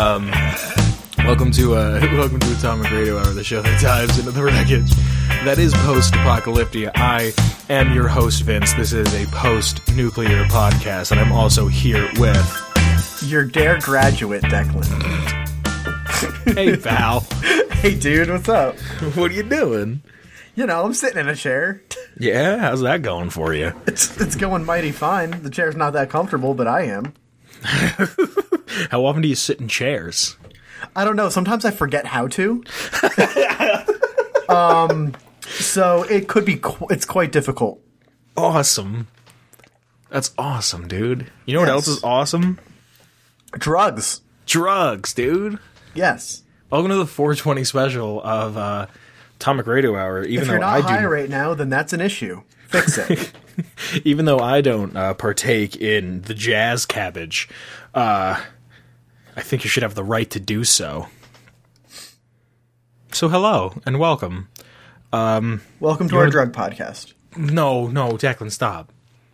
Welcome to Atomic Radio Hour, the show that dives into the wreckage that is post-apocalyptic. I am your host, Vince. This is a post-nuclear podcast, and I'm also here with your DARE graduate, Declan. Hey, pal. Hey, dude, what's up? What are you doing? You know, I'm sitting in a chair. Yeah, how's that going for you? It's going mighty fine. The chair's not that comfortable, but I am. How often do you sit in chairs? I don't know. Sometimes I forget how to. So it could be. It's quite difficult. Awesome. That's awesome, dude. You know what else is awesome? Drugs. Drugs, dude. Yes. Welcome to the 420 special of Atomic Radio Hour. Even if you're not high right now, then that's an issue. Fix it. Even though I don't partake in the jazz cabbage, I think you should have the right to do so. So hello and welcome. Welcome to our drug podcast. No, Declan, stop.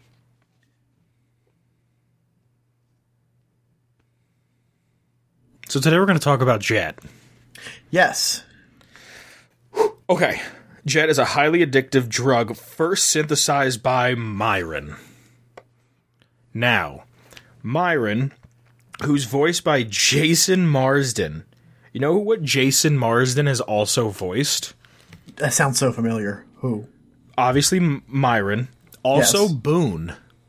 So today we're going to talk about Jet. Yes. Okay. Jet is a highly addictive drug first synthesized by Myron. Now, Myron, who's voiced by Jason Marsden. You know what Jason Marsden has also voiced? That sounds so familiar. Who? Obviously Myron. Also yes. Boone.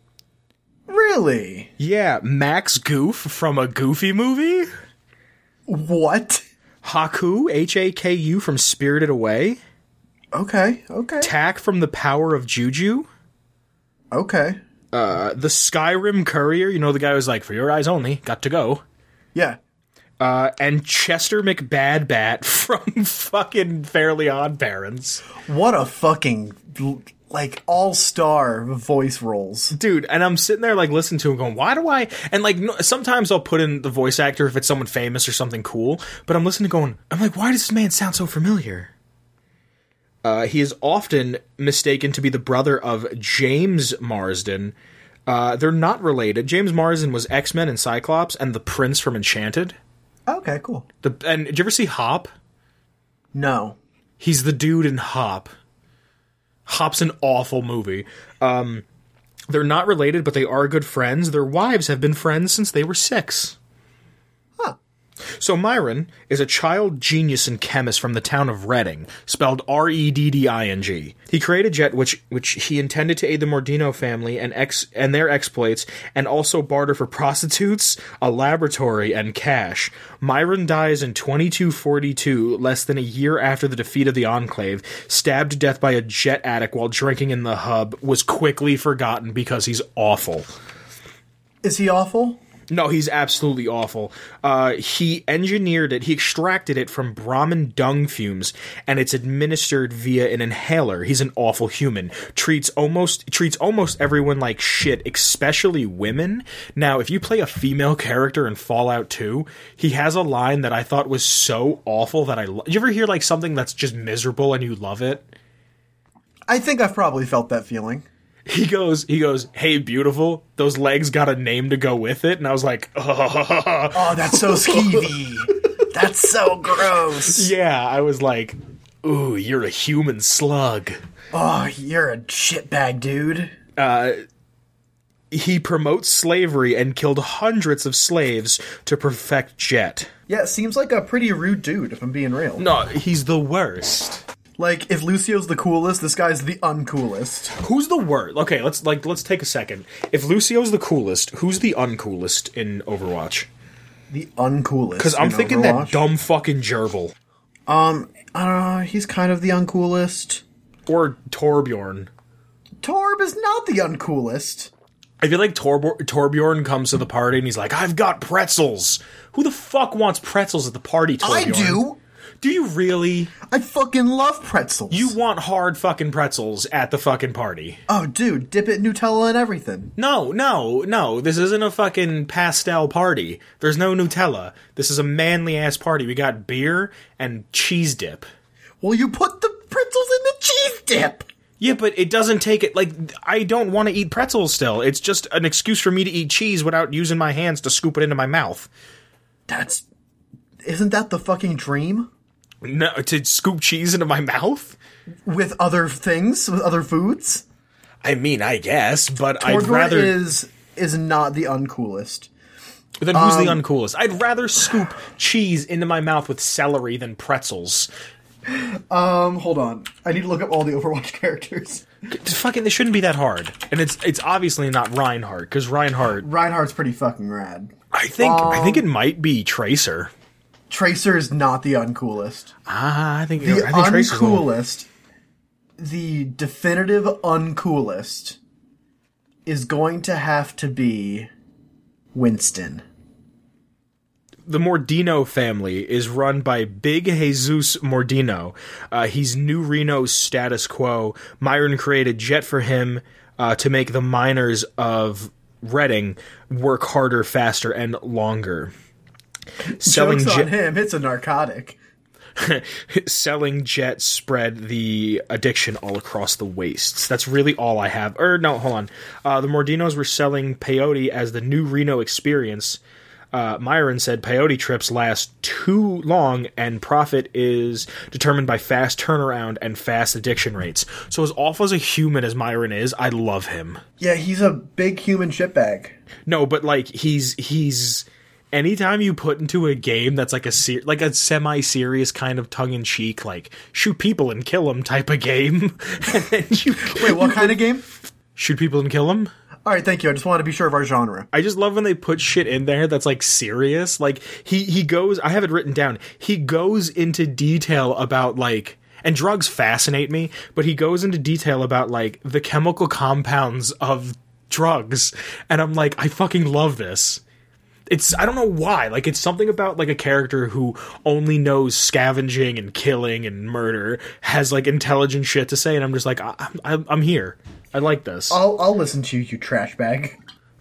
Really? Yeah, Max Goof from a Goofy movie. What? Haku, Haku from Spirited Away. Okay. Tak from The Power of Juju. Okay. The Skyrim Courier, you know the guy who's like, for your eyes only, got to go. Yeah. And Chester McBadbat from fucking Fairly Odd Parents. What a fucking, all-star voice roles. Dude, and I'm sitting there, listening to him going, why do I... And, sometimes I'll put in the voice actor if it's someone famous or something cool, but I'm listening going, I'm like, why does this man sound so familiar? He is often mistaken to be the brother of James Marsden. They're not related. James Marsden was X-Men and Cyclops and the Prince from Enchanted. Okay, cool. And did you ever see Hop? No. He's the dude in Hop. Hop's an awful movie. They're not related, but they are good friends. Their wives have been friends since they were 6. Huh. So Myron is a child genius and chemist from the town of Redding, spelled Redding. He created Jet, which he intended to aid the Mordino family and their exploits, and also barter for prostitutes, a laboratory, and cash. Myron dies in 2242, less than a year after the defeat of the Enclave, stabbed to death by a Jet addict while drinking in the hub, was quickly forgotten because he's awful. Is he awful? No, he's absolutely awful. He engineered it, he extracted it from Brahmin dung fumes, and it's administered via an inhaler. He's an awful human. Treats almost everyone like shit, especially women. Now, if you play a female character in Fallout 2, he has a line that I thought was so awful that you ever hear something that's just miserable and you love it? I think I've probably felt that feeling. He goes, hey, beautiful, those legs got a name to go with it. And I was like, oh, that's so skeevy. That's so gross. Yeah, I was like, ooh, you're a human slug. Oh, you're a shitbag, dude. He promotes slavery and killed hundreds of slaves to perfect Jet. Yeah, it seems like a pretty rude dude, if I'm being real. No, he's the worst. If Lucio's the coolest, this guy's the uncoolest. Who's the worst? Okay, let's take a second. If Lucio's the coolest, who's the uncoolest in Overwatch? The uncoolest. Because I'm thinking Overwatch? That dumb fucking gerbil. I don't know. He's kind of the uncoolest. Or Torbjorn. Torb is not the uncoolest. I feel like Torbjorn comes to the party and he's like, I've got pretzels. Who the fuck wants pretzels at the party, Torbjorn? I do. Do you really? I fucking love pretzels. You want hard fucking pretzels at the fucking party. Oh, dude, dip it in Nutella and everything. No. This isn't a fucking pastel party. There's no Nutella. This is a manly-ass party. We got beer and cheese dip. Well, you put the pretzels in the cheese dip. Yeah, but it doesn't take it, I don't want to eat pretzels still. It's just an excuse for me to eat cheese without using my hands to scoop it into my mouth. That's isn't that the fucking dream? No, to scoop cheese into my mouth? With other things? With other foods? I mean, I guess, but I'd Torgor rather... is not the uncoolest. Then who's the uncoolest? I'd rather scoop cheese into my mouth with celery than pretzels. Hold on. I need to look up all the Overwatch characters. Fucking, this shouldn't be that hard. And it's obviously not Reinhardt, because Reinhardt's pretty fucking rad. I think it might be Tracer. Tracer is not the uncoolest. I think Tracer's uncoolest, the definitive uncoolest, is going to have to be Winston. The Mordino family is run by Big Jesus Mordino. He's New Reno's status quo. Myron created Jet for him to make the miners of Reading work harder, faster, and longer. Joke's on him, it's a narcotic. Selling Jet spread the addiction all across the wastes. That's really all I have. No, hold on. The Mordinos were selling peyote as the New Reno experience. Myron said peyote trips last too long and profit is determined by fast turnaround and fast addiction rates. So as awful as a human as Myron is, I love him. Yeah, he's a big human shitbag. No, but like he's anytime you put into a game that's like a semi-serious kind of tongue-in-cheek, like shoot people and kill them type of game. And then Wait, what kind of game? Shoot people and kill them? All right, thank you. I just wanted to be sure of our genre. I just love when they put shit in there that's like serious. Like he goes, I have it written down. He goes into detail about like, and drugs fascinate me, but he goes into detail about like the chemical compounds of drugs. And I'm like, I fucking love this. I don't know why. Like, it's something about like a character who only knows scavenging and killing and murder has like intelligent shit to say. And I'm just like, I'm here. I like this. I'll listen to you, you trash bag.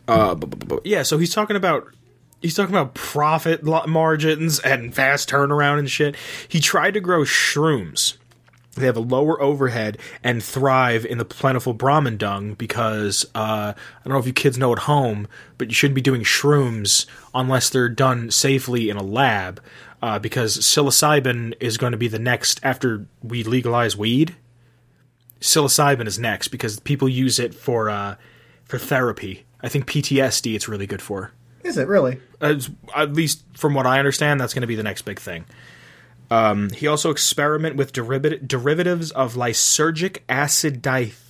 Yeah, so he's talking about profit margins and fast turnaround and shit. He tried to grow shrooms. They have a lower overhead and thrive in the plentiful Brahmin dung because, I don't know if you kids know at home, but you shouldn't be doing shrooms unless they're done safely in a lab, because psilocybin is going to be the next, after we legalize weed, psilocybin is next because people use it for therapy. I think PTSD it's really good for. Is it really? At least from what I understand, that's going to be the next big thing. He also experiment with derivatives of lysergic acid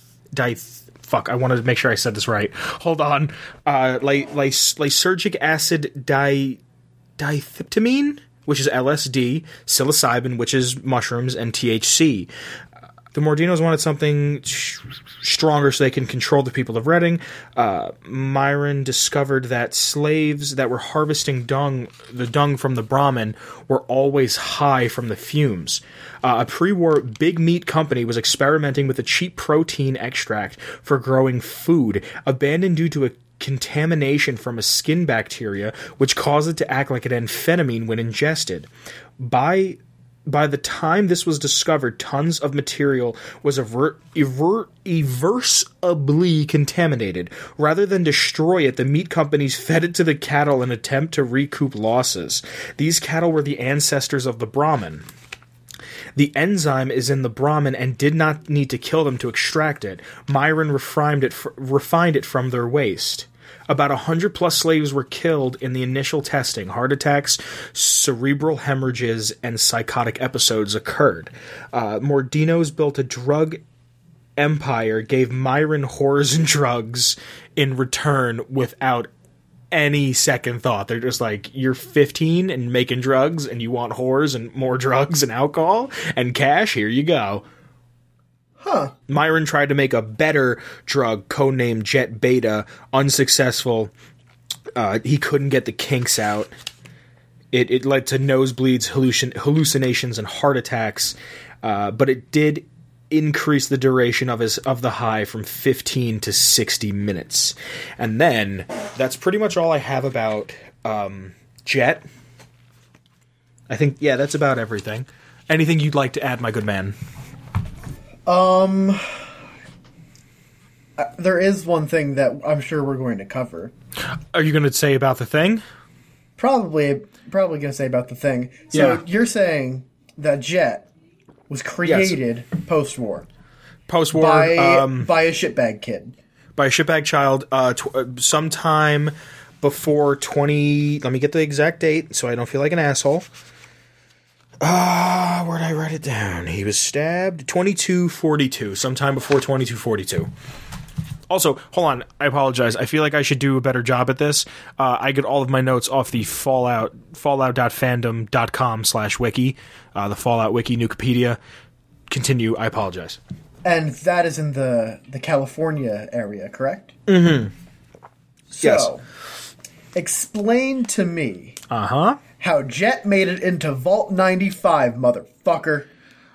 fuck, I wanted to make sure I said this right. Hold on. Lysergic acid dithymtamine, which is LSD, psilocybin, which is mushrooms, and THC. The Mordinos wanted something stronger so they can control the people of Reading. Myron discovered that slaves that were harvesting the dung from the Brahmin, were always high from the fumes. A pre-war big meat company was experimenting with a cheap protein extract for growing food, abandoned due to a contamination from a skin bacteria, which caused it to act like an amphetamine when ingested. By the time this was discovered, tons of material was irreversibly contaminated. Rather than destroy it, the meat companies fed it to the cattle in an attempt to recoup losses. These cattle were the ancestors of the Brahmin. The enzyme is in the Brahmin and did not need to kill them to extract it. Myron refined it from their waste. About 100 plus slaves were killed in the initial testing. Heart attacks, cerebral hemorrhages, and psychotic episodes occurred. Mordinos built a drug empire, gave Myron whores and drugs in return without any second thought. They're just like, you're 15 and making drugs, and you want whores and more drugs and alcohol and cash? Here you go. Huh. Myron tried to make a better drug, codenamed Jet Beta, unsuccessful. He couldn't get the kinks out. It led to nosebleeds, hallucinations, and heart attacks. But it did increase the duration of the high from 15 to 60 minutes. And then, that's pretty much all I have about Jet. I think, yeah, that's about everything. Anything you'd like to add, my good man? There is one thing that I'm sure we're going to cover. Are you going to say about the thing? Probably. probably going to say about the thing. So Yeah. you're saying that Jet was created post-war Post-war, by a shitbag kid. by a shitbag child, sometime before 20... Let me get the exact date so I don't feel like an asshole. Where'd I write it down? He was stabbed 2242, sometime before 2242. Also, hold on, I apologize. I feel like I should do a better job at this. I get all of my notes off the fallout.fandom.com/wiki, the Fallout Wiki, Nukipedia. Continue, I apologize. And that is in the California area, correct? Mm-hmm. So, Yes. explain to me Uh-huh. how Jet made it into Vault 95, motherfucker.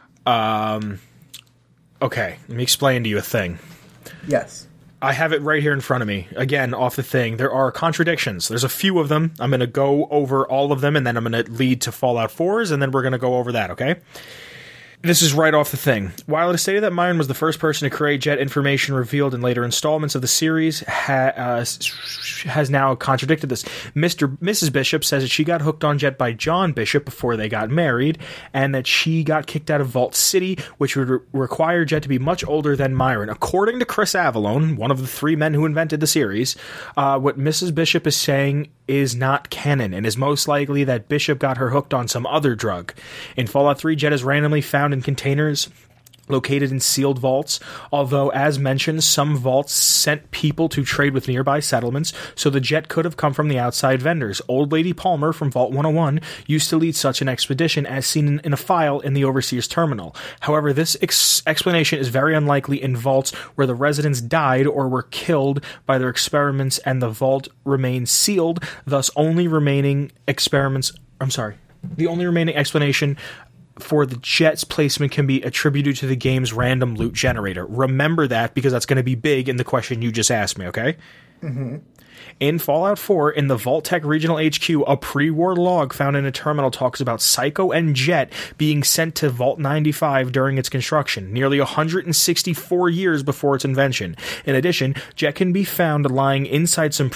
Okay, let me explain to you a thing. Yes. I have it right here in front of me. Again, off the thing. There are contradictions. There's a few of them. I'm going to go over all of them, and then I'm going to lead to Fallout 4's, and then we're going to go over that, okay? This is right off the thing. While it is stated that Myron was the first person to create Jet, information revealed in later installments of the series has now contradicted this. Mrs. Bishop says that she got hooked on Jet by John Bishop before they got married, and that she got kicked out of Vault City, which would require Jet to be much older than Myron. According to Chris Avallone, one of the three men who invented the series, what Mrs. Bishop is saying is not canon, and is most likely that Bishop got her hooked on some other drug. In Fallout 3, Jet is randomly found in containers located in sealed vaults, although, as mentioned, some vaults sent people to trade with nearby settlements, so the Jet could have come from the outside vendors. Old Lady Palmer from Vault 101 used to lead such an expedition, as seen in a file in the Overseer's terminal. However, this explanation is very unlikely in vaults where the residents died or were killed by their experiments and the vault remained sealed, thus only remaining the only remaining explanation for the Jet's placement can be attributed to the game's random loot generator. Remember that, because that's going to be big in the question you just asked me, okay? Mm-hmm. In Fallout 4, in the Vault-Tec Regional HQ, a pre-war log found in a terminal talks about Psycho and Jet being sent to Vault 95 during its construction, nearly 164 years before its invention. In addition, Jet can be found lying inside some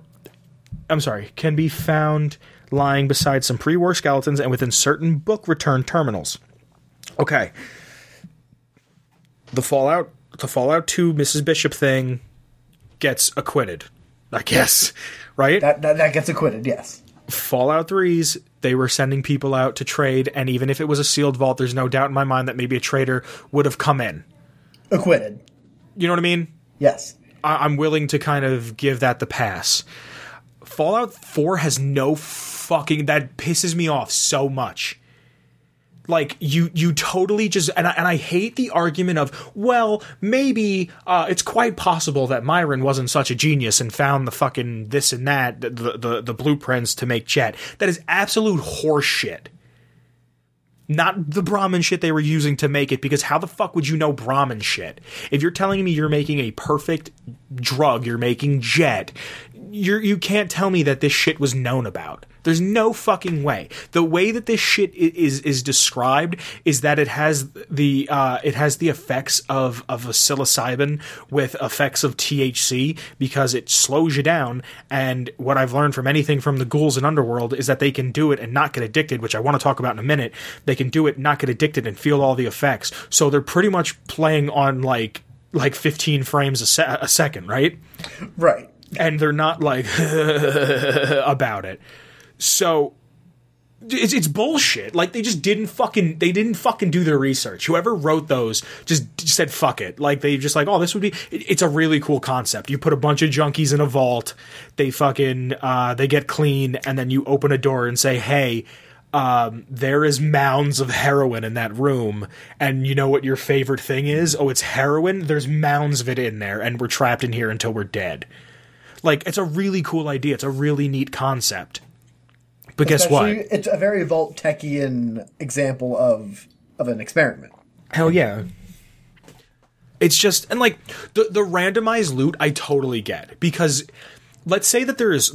lying beside some pre-war skeletons and within certain book return terminals. Okay. The Fallout 2 Mrs. Bishop thing gets acquitted, I guess, right? That gets acquitted, yes. Fallout 3's, they were sending people out to trade, and even if it was a sealed vault, there's no doubt in my mind that maybe a trader would have come in. Acquitted. You know what I mean? Yes. I'm willing to kind of give that the pass. Fallout 4 has no fucking... That pisses me off so much. Like, you totally just... And I hate the argument of, well, maybe it's quite possible that Myron wasn't such a genius and found the fucking this and that, the blueprints to make Jet. That is absolute horseshit. Not the Brahmin shit they were using to make it, because how the fuck would you know Brahmin shit? If you're telling me you're making a perfect drug, you're making Jet, you can't tell me that this shit was known about. There's no fucking way. The way that this shit is described is that it has the effects of a psilocybin with effects of THC, because it slows you down. And what I've learned from anything from the ghouls and underworld is that they can do it and not get addicted, which I want to talk about in a minute. They can do it, not get addicted, and feel all the effects. So they're pretty much playing on like 15 frames a second, right? Right. And they're not like about it. So it's bullshit. Like, they didn't fucking do their research. Whoever wrote those just said fuck it. Like, they just like, oh, this would be... It's a really cool concept. You put a bunch of junkies in a vault, they fucking they get clean, and then you open a door and say, hey, there is mounds of heroin in that room, and you know what your favorite thing is? Oh, it's heroin? There's mounds of it in there, and we're trapped in here until we're dead. Like, it's a really cool idea. It's a really neat concept. But guess what? It's a very Vault-Techian example of an experiment. Hell yeah. It's just... And, like, the randomized loot, I totally get. Because let's say that there's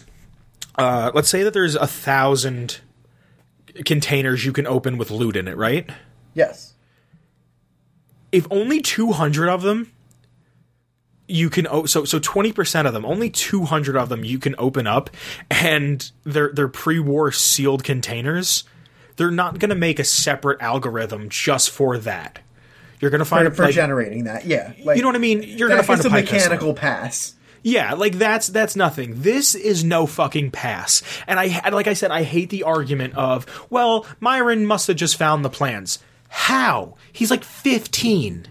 1,000 containers you can open with loot in it, right? Yes. If only 200 of them... you can 20% of them, only 200 of them you can open up, and they're pre-war sealed containers. They're not going to make a separate algorithm just for that. You're going to find for generating that. Yeah, like, you know what I mean. You're going to find a mechanical pass. Yeah, like that's nothing. This is no fucking pass. And like I said, I hate the argument of, well, Myron must have just found the plans. How? He's like 15.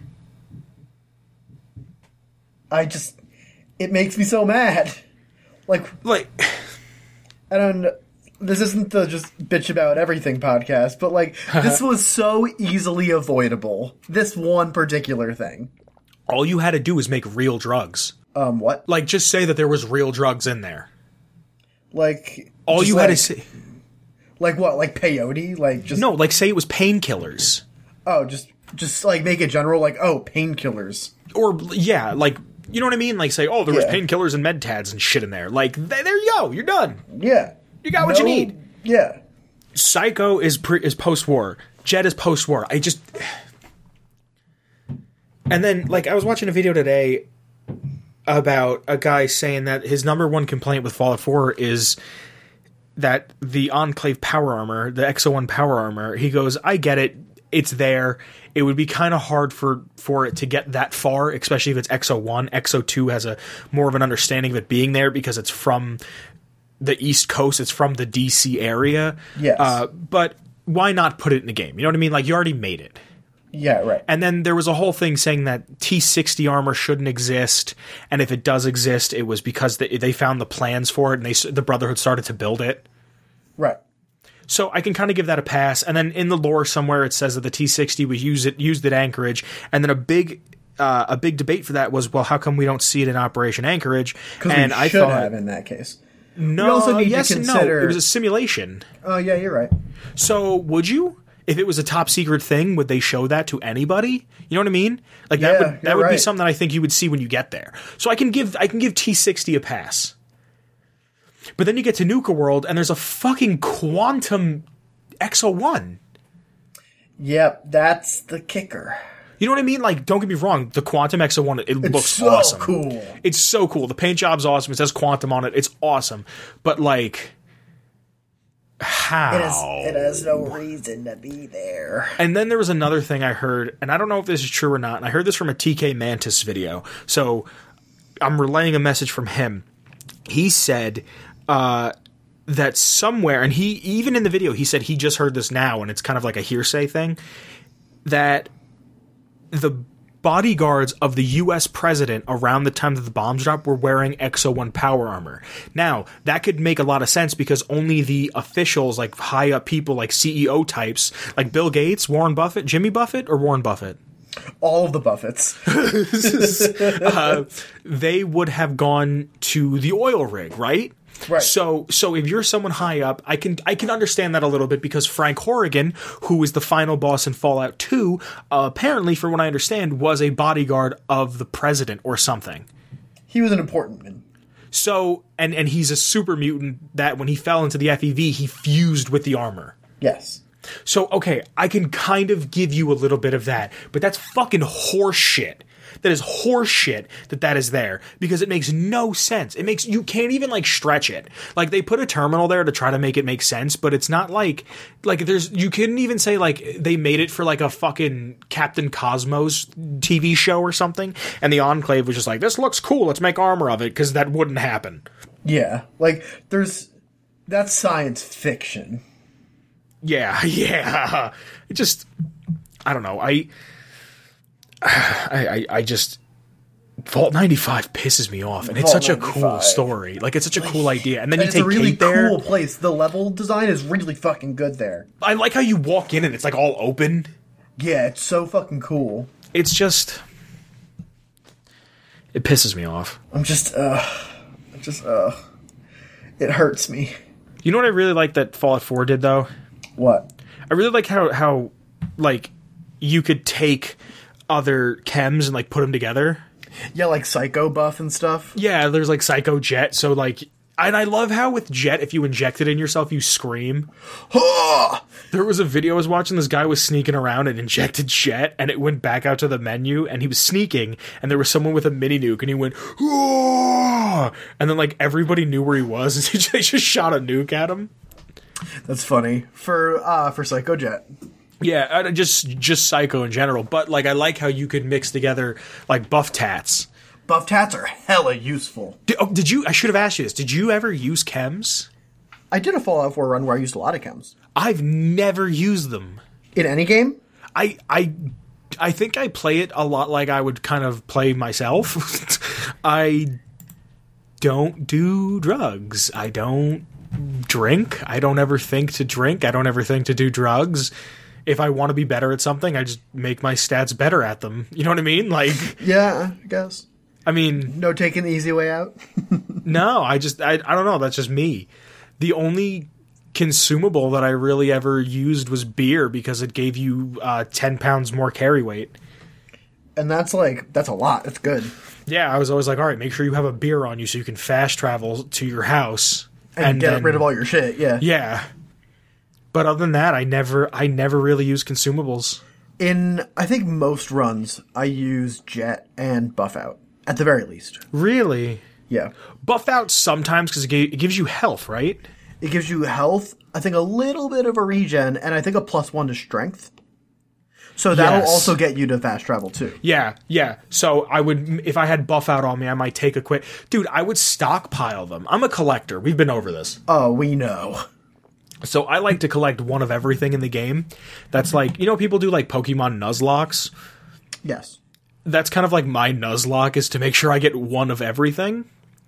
It makes me so mad. Like I don't know. This isn't the just bitch about everything podcast, but like, this was so easily avoidable. This one particular thing. All you had to do was make real drugs. What? Like, just say that there was real drugs in there. Like, all you had to say. Like what? Like peyote? Like just no. Like say it was painkillers. Oh, just like make it general. Like, oh, painkillers. Or yeah, like, you know what I mean? Like say, oh, there was painkillers and med tads and shit in there. Like there you go. You're done. Yeah. You got what you need. Yeah. Psycho is post-war. Jet is post-war. And then, like, I was watching a video today about a guy saying that his number one complaint with Fallout 4 is that the Enclave power armor, the XO1 power armor, he goes, I get it. It's there. It would be kind of hard for it to get that far, especially if it's XO1. XO2 has a more of an understanding of it being there because it's from the East Coast. It's from the DC area. Yes. But why not put it in the game? You know what I mean? Like, you already made it. Yeah, right. And then there was a whole thing saying that T60 armor shouldn't exist, and if it does exist, it was because they found the plans for it, and the Brotherhood started to build it. Right. So I can kind of give that a pass. And then in the lore somewhere it says that the T60 was used at Anchorage, and then a big debate for that was, well, how come we don't see it in Operation Anchorage? And I thought have in that case. No, we also need yes to consider... and no. It was a simulation. Oh, yeah, you're right. So, would you? If it was a top secret thing, would they show that to anybody? You know what I mean? Like, that would be something I think you would see when you get there. So I can give T60 a pass. But then you get to Nuka World, and there's a fucking Quantum XO1. Yep, that's the kicker. You know what I mean? Like, don't get me wrong, the Quantum XO1, it looks so awesome. Cool. It's so cool. The paint job's awesome. It says Quantum on it. It's awesome. But, like, how? It has no reason to be there. And then there was another thing I heard, and I don't know if this is true or not, and I heard this from a TK Mantis video. So I'm relaying a message from him. He said that somewhere, and he even in the video, he said he just heard this now, and it's kind of like a hearsay thing, that the bodyguards of the U.S. president around the time that the bombs dropped were wearing XO1 power armor. Now, that could make a lot of sense because only the officials, like high up people, like CEO types, like Bill Gates, Warren Buffett, Jimmy Buffett, or Warren Buffett? All of the Buffetts. They would have gone to the oil rig, right? Right. So if you're someone high up, I can understand that a little bit because Frank Horrigan, who is the final boss in Fallout 2, apparently, from what I understand, was a bodyguard of the president or something. He was an important man. So, and he's a super mutant that when he fell into the FEV, he fused with the armor. Yes. So, okay, I can kind of give you a little bit of that, but that's fucking horse shit. That is horse shit that is there because it makes no sense. You can't even like stretch it. Like they put a terminal there to try to make it make sense, but it's not like you couldn't even say like they made it for like a fucking Captain Cosmos TV show or something. And the Enclave was just like, this looks cool. Let's make armor of it because that wouldn't happen. Yeah. Like that's science fiction. Yeah. It just, I don't know. I just Vault 95 pisses me off, and it's such a cool story. Like it's such a cool idea, and then you take Kate there. It's a really cool place. The level design is really fucking good there. I like how you walk in and it's like all open. Yeah, it's so fucking cool. It's just, it pisses me off. It hurts me. You know what I really like that Fallout 4 did though? What? I really like how like you could take other chems and like put them together. Yeah, like Psycho buff and stuff. Yeah, there's like Psycho Jet. So like And I love how with Jet, if you inject it in yourself, you scream. There was a video I was watching, this guy was sneaking around and injected Jet, and it went back out to the menu, and he was sneaking, and there was someone with a mini nuke, and he went, and then, like, everybody knew where he was, and they just shot a nuke at him. That's funny. For Psycho Jet. Yeah, just Psycho in general, but, like, I like how you could mix together, like, buff tats. Buff tats are hella useful. Did you, I should have asked you this, did you ever use chems? I did a Fallout 4 run where I used a lot of chems. I've never used them. In any game? I think I play it a lot like I would kind of play myself. I don't do drugs. I don't drink. I don't ever think to drink. I don't ever think to do drugs. If I want to be better at something, I just make my stats better at them. You know what I mean? Like, yeah, I guess. I mean, no taking the easy way out. No, I don't know. That's just me. The only consumable that I really ever used was beer because it gave you 10 pounds more carry weight. And that's a lot. That's good. Yeah, I was always like, all right, make sure you have a beer on you so you can fast travel to your house. And get rid of all your shit, yeah. Yeah. But other than that, I never really used consumables. In, I think, most runs, I use Jet and Buff Out, at the very least. Really? Yeah. Buff Out sometimes because it gives you health, right? It gives you health, I think a little bit of a regen, and I think a +1 to strength. So that'll also get you to fast travel, too. Yeah. So I would, if I had Buff Out on me, I might take a quick... Dude, I would stockpile them. I'm a collector. We've been over this. Oh, we know. So I like to collect one of everything in the game. That's like, you know, people do like Pokemon Nuzlocks? Yes. That's kind of like my Nuzlocke, is to make sure I get one of everything.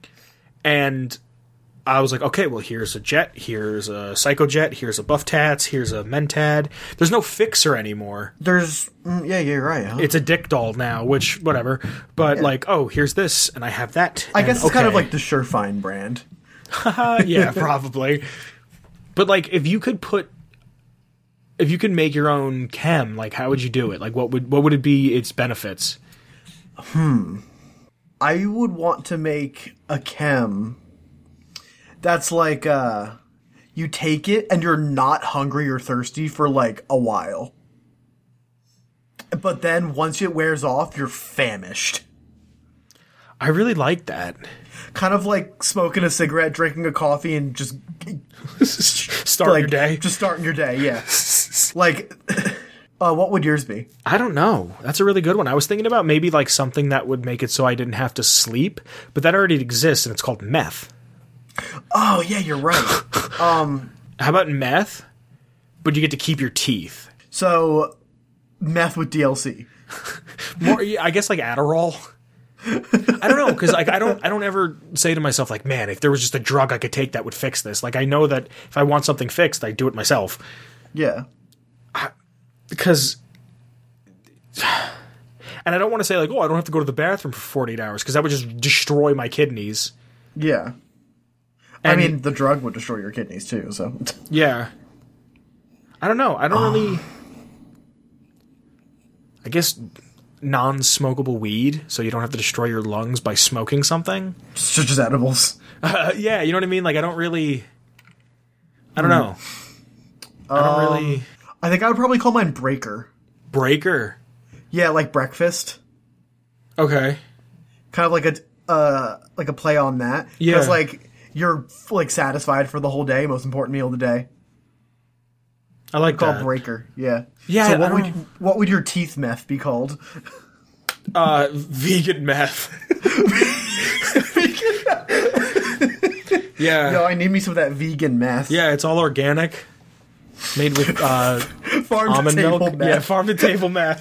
And I was like, okay, well, here's a Jet, here's a Psycho Jet, here's a Buff Tats, here's a Mentad. There's no Fixer anymore. Yeah, you're right, huh? It's a Dick Doll now, which, whatever. But, like, oh, here's this, and I have that. I guess it's kind of like the Surefine brand. Yeah, probably. But, like, if you could make your own chem, like, how would you do it? Like, what would it be its benefits? I would want to make a chem that's like, you take it and you're not hungry or thirsty for, like, a while. But then once it wears off, you're famished. I really like that. Kind of like smoking a cigarette, drinking a coffee, and just... Start your day? Just starting your day, yeah. Like... what would yours be? I don't know. That's a really good one. I was thinking about maybe like something that would make it so I didn't have to sleep, but that already exists, and it's called meth. Oh, yeah, you're right. How about meth, but you get to keep your teeth? So, meth with DLC. More, I guess like Adderall. I don't know, because like I don't ever say to myself like, man, if there was just a drug I could take that would fix this. Like, I know that if I want something fixed, I do it myself. Yeah. Because, and I don't want to say like, oh, I don't have to go to the bathroom for 48 hours, because that would just destroy my kidneys. Yeah. I mean, the drug would destroy your kidneys too, so. Yeah. I don't know. I don't really... I guess non-smokable weed, so you don't have to destroy your lungs by smoking something. Just edibles. Yeah, you know what I mean? Like, I don't really... I don't know. I don't really... I think I would probably call mine Breaker. Breaker? Yeah, like breakfast. Okay. Kind of like a play on that. Yeah. Because, like, you're, like, satisfied for the whole day, most important meal of the day. I like that. Called Breaker, yeah. Yeah, so what would your teeth meth be called? Vegan meth. Yeah. Yo, I need me some of that vegan meth. Yeah, it's all organic. Made with almond milk. Meth. Yeah, farm to table meth.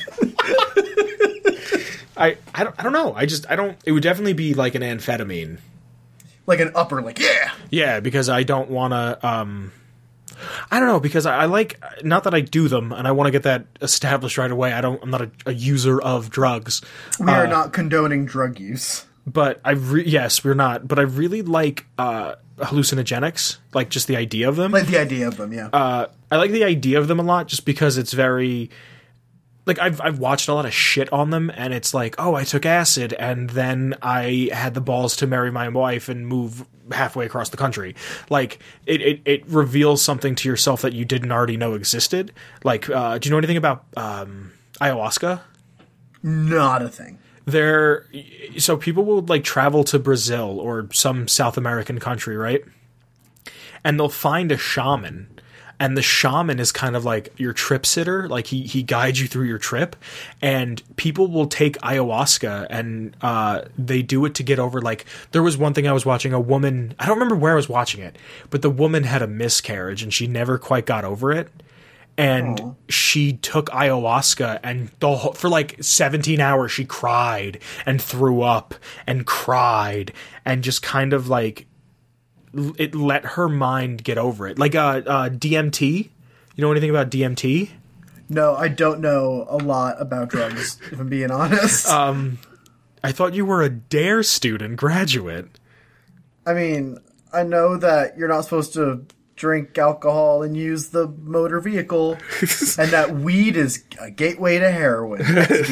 I don't know. It would definitely be like an amphetamine. Like an upper, like, yeah! Yeah, because I don't want to, I don't know, because I like, not that I do them, and I want to get that established right away. I'm not a user of drugs. We are not condoning drug use. But yes, we're not. But I really like hallucinogenics, like just the idea of them. Like the idea of them, yeah. I like the idea of them a lot, just because it's very. like I've watched a lot of shit on them, and it's like, oh, I took acid, and then I had the balls to marry my wife and move halfway across the country. Like it reveals something to yourself that you didn't already know existed. Like, do you know anything about ayahuasca? Not a thing. So people will like travel to Brazil or some South American country, right? And they'll find a shaman. And the shaman is kind of like your trip sitter. Like he guides you through your trip. And people will take ayahuasca and they do it to get over, like, there was one thing I was watching, a woman, I don't remember where I was watching it, but the woman had a miscarriage and she never quite got over it. And she took ayahuasca and for like 17 hours she cried and threw up and cried and just kind of like, it let her mind get over it. Like DMT. You know anything about DMT? No, I don't know a lot about drugs, if I'm being honest. I thought you were a DARE student, graduate. I mean, I know that you're not supposed to drink alcohol and use the motor vehicle, and that weed is a gateway to heroin.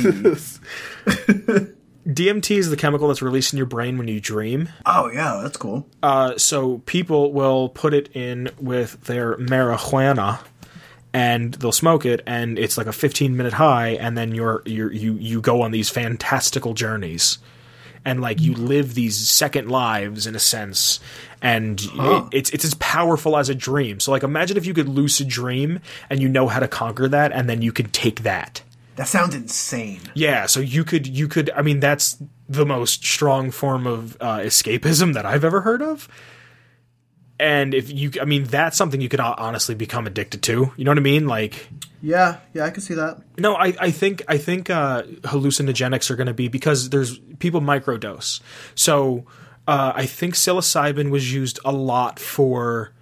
DMT is the chemical that's released in your brain when you dream. Oh, yeah, that's cool. So people will put it in with their marijuana, and they'll smoke it, and it's like a 15-minute high, and then you go on these fantastical journeys, and like you live these second lives in a sense, and it's as powerful as a dream. So like imagine if you could lucid dream, and you know how to conquer that, and then you could take that. That sounds insane. Yeah, so you could, I mean, that's the most strong form of escapism that I've ever heard of. And that's something you could honestly become addicted to. You know what I mean? Like, yeah, I can see that. No, I think hallucinogenics are going to be, because there's people microdose. So I think psilocybin was used a lot for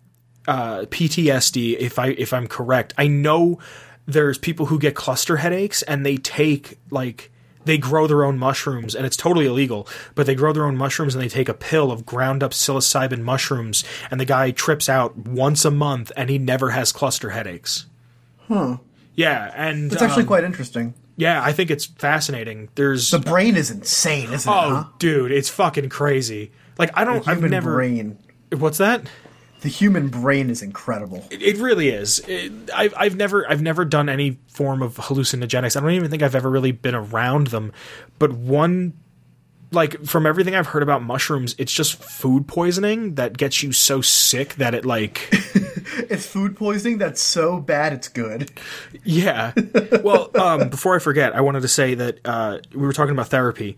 PTSD, if I'm correct. I know there's people who get cluster headaches and they take, like, they grow their own mushrooms, and it's totally illegal, but they grow their own mushrooms and they take a pill of ground up psilocybin mushrooms, and the guy trips out once a month and he never has cluster headaches. Huh. Yeah, and it's actually quite interesting. Yeah, I think it's fascinating. The brain is insane, isn't it? Oh, dude, it's fucking crazy. Like, I've never... brain. What's that? The human brain is incredible. It really is. I've never done any form of hallucinogenics. I don't even think I've ever really been around them. But from everything I've heard about mushrooms, it's just food poisoning that gets you so sick that it like... It's food poisoning that's so bad it's good. Yeah. Well, before I forget, I wanted to say that we were talking about therapy.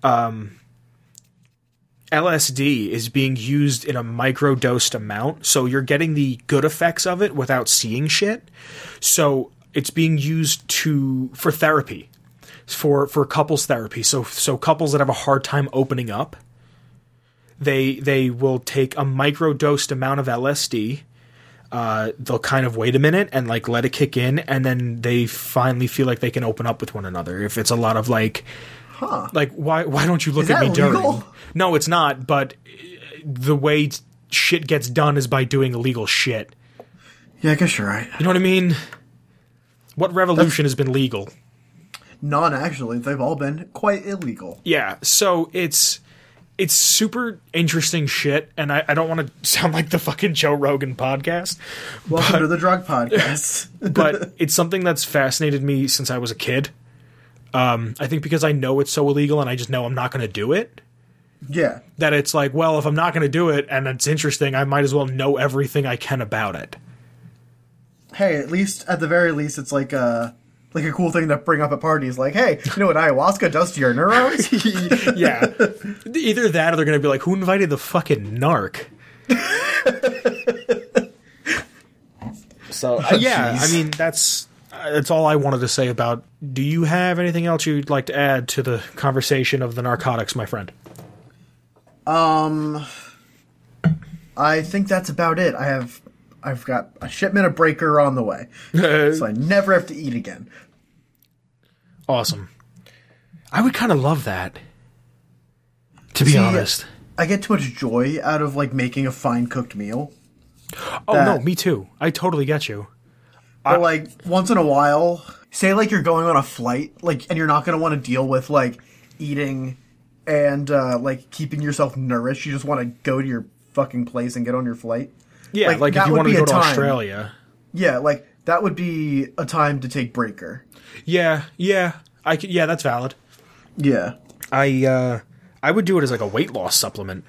LSD is being used in a microdosed amount, so you're getting the good effects of it without seeing shit. So it's being used for therapy, for couples therapy. So couples that have a hard time opening up, they will take a microdosed amount of LSD. They'll kind of wait a minute and like let it kick in, and then they finally feel like they can open up with one another. If it's a lot of like... Huh. Like, why don't you look at me during? No, it's not, but the way shit gets done is by doing illegal shit. Yeah, I guess you're right. You know what I mean? What revolution has been legal? None, actually. They've all been quite illegal. Yeah, so it's super interesting shit, and I don't want to sound like the fucking Joe Rogan podcast. Welcome to the drug podcast. But it's something that's fascinated me since I was a kid. I think because I know it's so illegal and I just know I'm not going to do it. Yeah. That it's like, well, if I'm not going to do it and it's interesting, I might as well know everything I can about it. Hey, at the very least, it's like a cool thing to bring up at parties. Like, hey, you know what ayahuasca does to your neurons? Yeah. Either that or they're going to be like, who invited the fucking narc? So, yeah, I mean, that's all I wanted to say about... Do you have anything else you'd like to add to the conversation of the narcotics, my friend? I think that's about it. I've got a shipment of Breaker on the way, so I never have to eat again. Awesome. I would kind of love that, to be honest. I get too much joy out of like making a fine cooked meal. Oh no, me too. I totally get you. But like once in a while, say like you're going on a flight, like, and you're not going to want to deal with like eating and like keeping yourself nourished. You just want to go to your fucking place and get on your flight. Yeah, like if you want to go to Australia. Yeah, like that would be a time to take Breaker. Yeah, that's valid. Yeah. I would do it as like a weight loss supplement.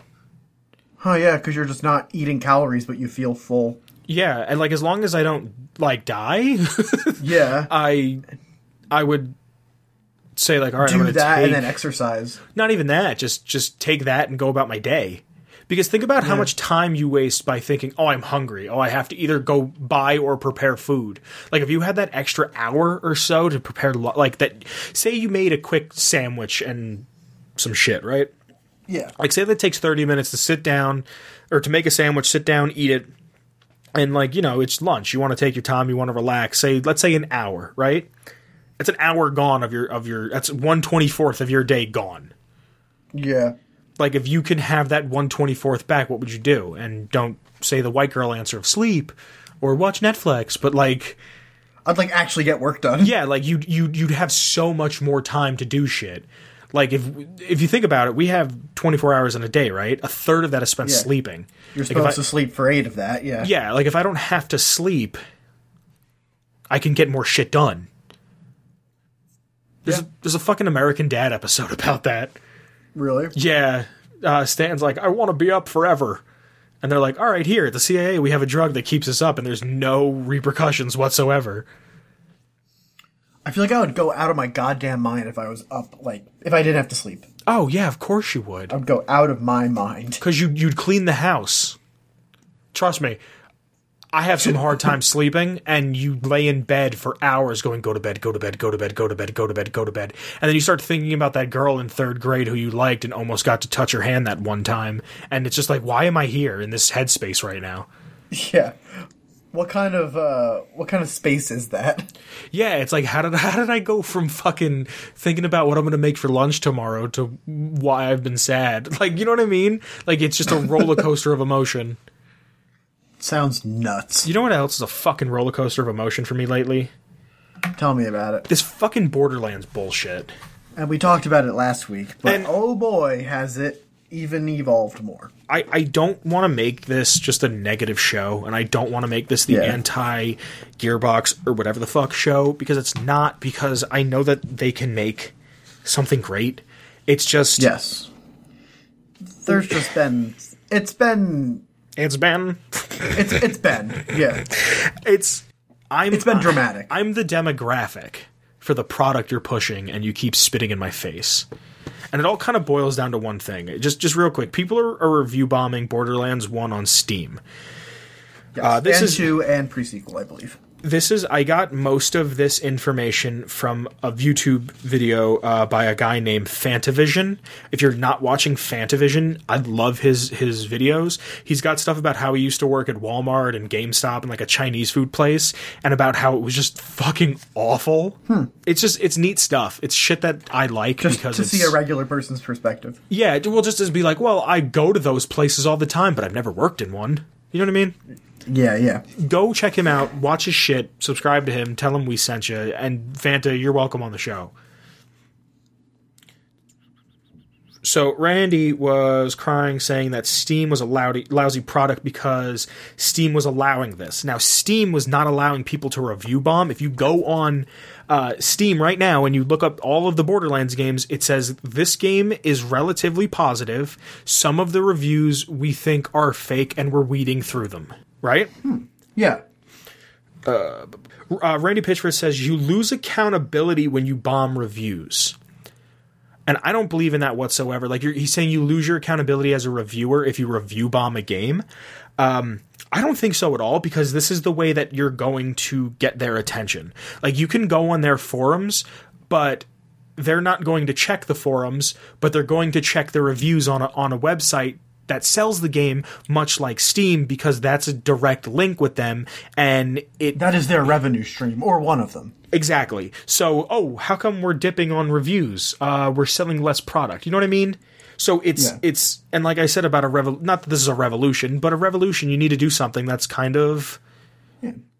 Oh yeah, because you're just not eating calories, but you feel full. Yeah, and like as long as I don't like die, yeah, I would say like, all right, do I'm gonna that take, and then exercise. Not even that, just take that and go about my day. Because think about how much time you waste by thinking, oh, I'm hungry. Oh, I have to either go buy or prepare food. Like, if you had that extra hour or so to prepare, like, that, say you made a quick sandwich and some shit, right? Yeah. Like, say that takes 30 minutes to sit down, or to make a sandwich, sit down, eat it, and, like, you know, it's lunch. You want to take your time, you want to relax. Let's say an hour, right? It's an hour gone of your, that's 1/24 of your day gone. Yeah. Like, if you can have that 1/24 back, what would you do? And don't say the white girl answer of sleep or watch Netflix, but, like... I'd, like, actually get work done. Yeah, like, you'd have so much more time to do shit. Like, if you think about it, we have 24 hours in a day, right? A third of that is spent sleeping. You're supposed to sleep for 8 of that, yeah. Yeah, like, if I don't have to sleep, I can get more shit done. There's a fucking American Dad episode about that. Really? Yeah. Stan's like, I want to be up forever. And they're like, all right, here, at the CIA, we have a drug that keeps us up, and there's no repercussions whatsoever. I feel like I would go out of my goddamn mind if I was up, like, if I didn't have to sleep. Oh, yeah, of course you would. I would go out of my mind. Because you'd clean the house. Trust me. I have some hard time sleeping, and you lay in bed for hours going, go to bed, go to bed, go to bed, go to bed, go to bed, go to bed. And then you start thinking about that girl in 3rd grade who you liked and almost got to touch her hand that one time. And it's just like, why am I here in this headspace right now? Yeah. What kind of space is that? Yeah, it's like, how did I go from fucking thinking about what I'm going to make for lunch tomorrow to why I've been sad? Like, you know what I mean? Like, it's just a roller coaster of emotion. Sounds nuts. You know what else is a fucking roller coaster of emotion for me lately? Tell me about it. This fucking Borderlands bullshit. And we talked about it last week, but oh boy, has it even evolved more. I don't want to make this just a negative show, and I don't want to make this the anti-Gearbox or whatever the fuck show, because it's not, because I know that they can make something great. It's just... Yes. There's just been... It's been, yeah. It's been dramatic. I'm the demographic for the product you're pushing, and you keep spitting in my face. And it all kind of boils down to one thing. Just real quick, people are review bombing Borderlands 1 on Steam. Yes, this is 2 and pre-sequel, I believe. I got most of this information from a YouTube video by a guy named Fantavision. If you're not watching Fantavision, I love his videos. He's got stuff about how he used to work at Walmart and GameStop and like a Chinese food place, and about how it was just fucking awful. It's neat stuff. It's shit that I like, just because to see a regular person's perspective. Yeah, it will just be like, well, I go to those places all the time, but I've never worked in one. You know what I mean? Yeah. Go check him out, watch his shit, subscribe to him, tell him we sent you, and Fanta, you're welcome on the show. So Randy was crying, saying that Steam was a lousy product because Steam was allowing this. Now, Steam was not allowing people to review bomb. If you go on Steam right now and you look up all of the Borderlands games, it says this game is relatively positive. Some of the reviews we think are fake, and we're weeding through them. Right? Yeah. Randy Pitchford says you lose accountability when you bomb reviews. And I don't believe in that whatsoever. Like, he's saying you lose your accountability as a reviewer if you review bomb a game. I don't think so at all, because this is the way that you're going to get their attention. Like, you can go on their forums, but they're not going to check the forums, but they're going to check the reviews on a website that sells the game, much like Steam, because that's a direct link with them, and that is their revenue stream, or one of them. Exactly. So, how come we're dipping on reviews? We're selling less product. You know what I mean? So it's and like I said about not that this is a revolution, but a revolution, you need to do something that's kind of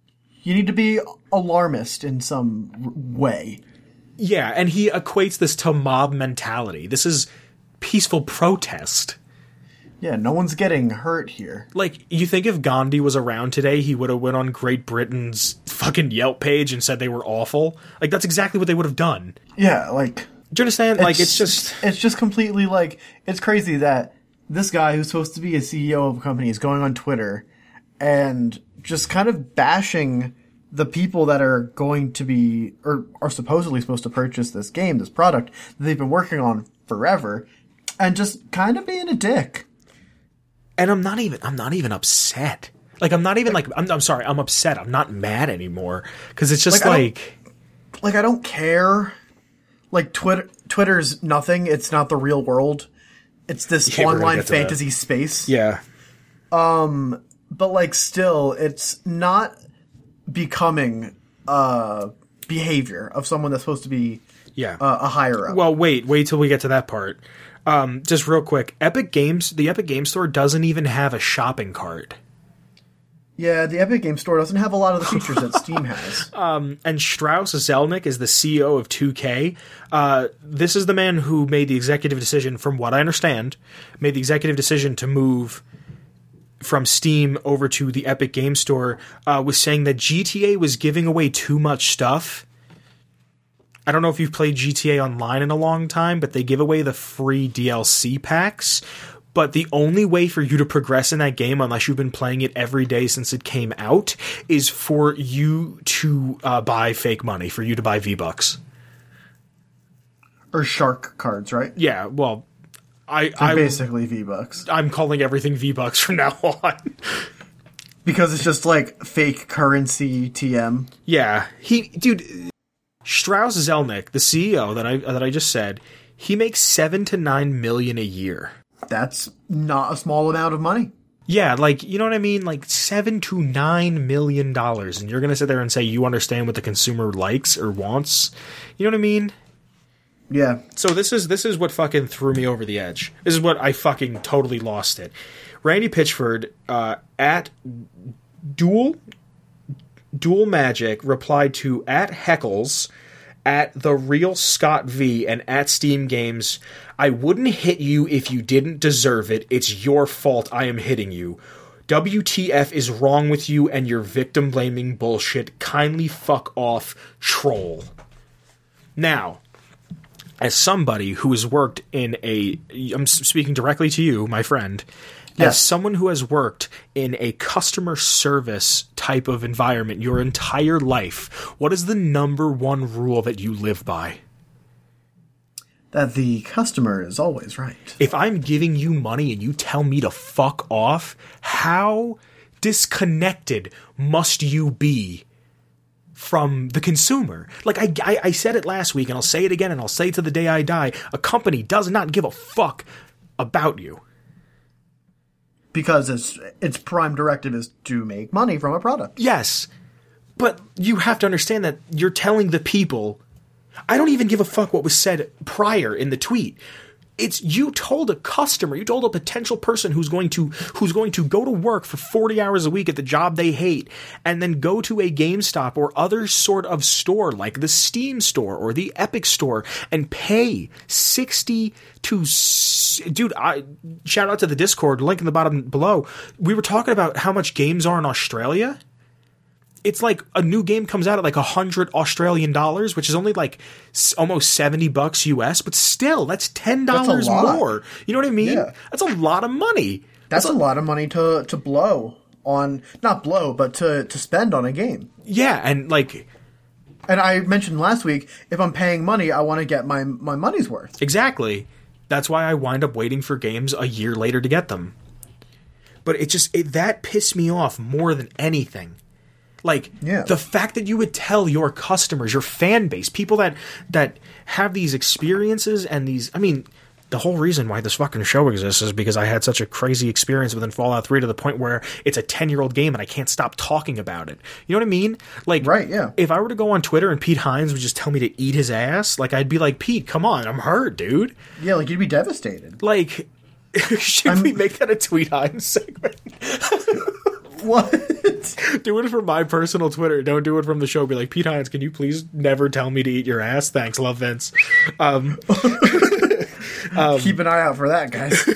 You need to be alarmist in some way. Yeah, and he equates this to mob mentality. This is peaceful protest. Yeah, no one's getting hurt here. Like, you think if Gandhi was around today, he would have went on Great Britain's fucking Yelp page and said they were awful? Like, that's exactly what they would have done. Yeah, like... Do you understand? Like, it's just... It's just completely, like... It's crazy that this guy who's supposed to be a CEO of a company is going on Twitter and just kind of bashing the people that are going to be... or are supposedly supposed to purchase this game, this product, that they've been working on forever, and just kind of being a dick. And I'm not even upset. Like, I'm not even like I'm sorry, I'm upset. I'm not mad anymore. Because it's just I don't care. Like, Twitter's nothing. It's not the real world. It's this online fantasy space. Yeah. But, like, still, it's not becoming behavior of someone that's supposed to be a higher up. Well, wait till we get to that part. Just real quick, the Epic Game Store doesn't even have a shopping cart. Yeah, the Epic Game Store doesn't have a lot of the features that Steam has. And Strauss Zelnick is the CEO of 2K. This is the man who made the executive decision, from what I understand, to move from Steam over to the Epic Game Store, was saying that GTA was giving away too much stuff. I don't know if you've played GTA Online in a long time, but they give away the free DLC packs. But the only way for you to progress in that game, unless you've been playing it every day since it came out, is for you to buy fake money, for you to buy V-Bucks. Or shark cards, right? Yeah, well, They're basically V-Bucks. I'm calling everything V-Bucks from now on. Because it's just like fake currency TM. Yeah, Strauss Zelnick, the CEO that I just said, he makes $7 to $9 million a year. That's not a small amount of money. Yeah, like, you know what I mean? Like, $7 to $9 million, and you're gonna sit there and say you understand what the consumer likes or wants. You know what I mean? Yeah. So this is what fucking threw me over the edge. This is what I fucking totally lost it. Randy Pitchford at Dual Magic replied to at Heckles, at The Real Scott V, and at Steam Games, I wouldn't hit you if you didn't deserve it. It's your fault I am hitting you. WTF is wrong with you and your victim-blaming bullshit. Kindly fuck off, troll. Now, as somebody who has worked in I'm speaking directly to you, my friend, as someone who has worked in a customer service type of environment your entire life, what is the number one rule that you live by? That the customer is always right. If I'm giving you money and you tell me to fuck off, how disconnected must you be from the consumer? Like, I said it last week, and I'll say it again, and I'll say it to the day I die. A company does not give a fuck about you. Because its prime directive is to make money from a product. Yes, but you have to understand that you're telling the people, I don't even give a fuck what was said prior in the tweet. It's you told a customer, you told a potential person who's going to go to work for 40 hours a week at the job they hate and then go to a GameStop or other sort of store like the Steam store or the Epic store and pay 60 to... Dude, shout out to the Discord, link in the bottom below. We were talking about how much games are in Australia. It's like a new game comes out at like 100 Australian dollars, which is only like almost $70 US, but still, that's $10 more. You know what I mean? Yeah. That's a lot of money. That's a lot of money to blow on, not blow, but to spend on a game. Yeah, and like... And I mentioned last week, if I'm paying money, I want to get my money's worth. Exactly. That's why I wind up waiting for games a year later to get them. But that pissed me off more than anything. Like, the fact that you would tell your customers, your fan base, people that have these experiences and these... I mean, the whole reason why this fucking show exists is because I had such a crazy experience within Fallout 3 to the point where it's a 10-year-old game and I can't stop talking about it. You know what I mean? Like, right, yeah. If I were to go on Twitter and Pete Hines would just tell me to eat his ass, like, I'd be like, Pete, come on, I'm hurt, dude. Yeah, like, you'd be devastated. Like, should we make that a Tweet Hines segment? What? Do it from my personal Twitter. Don't do it from the show. Be like, Pete Hines, can you please never tell me to eat your ass? Thanks. Love, Vince. Keep an eye out for that, guys.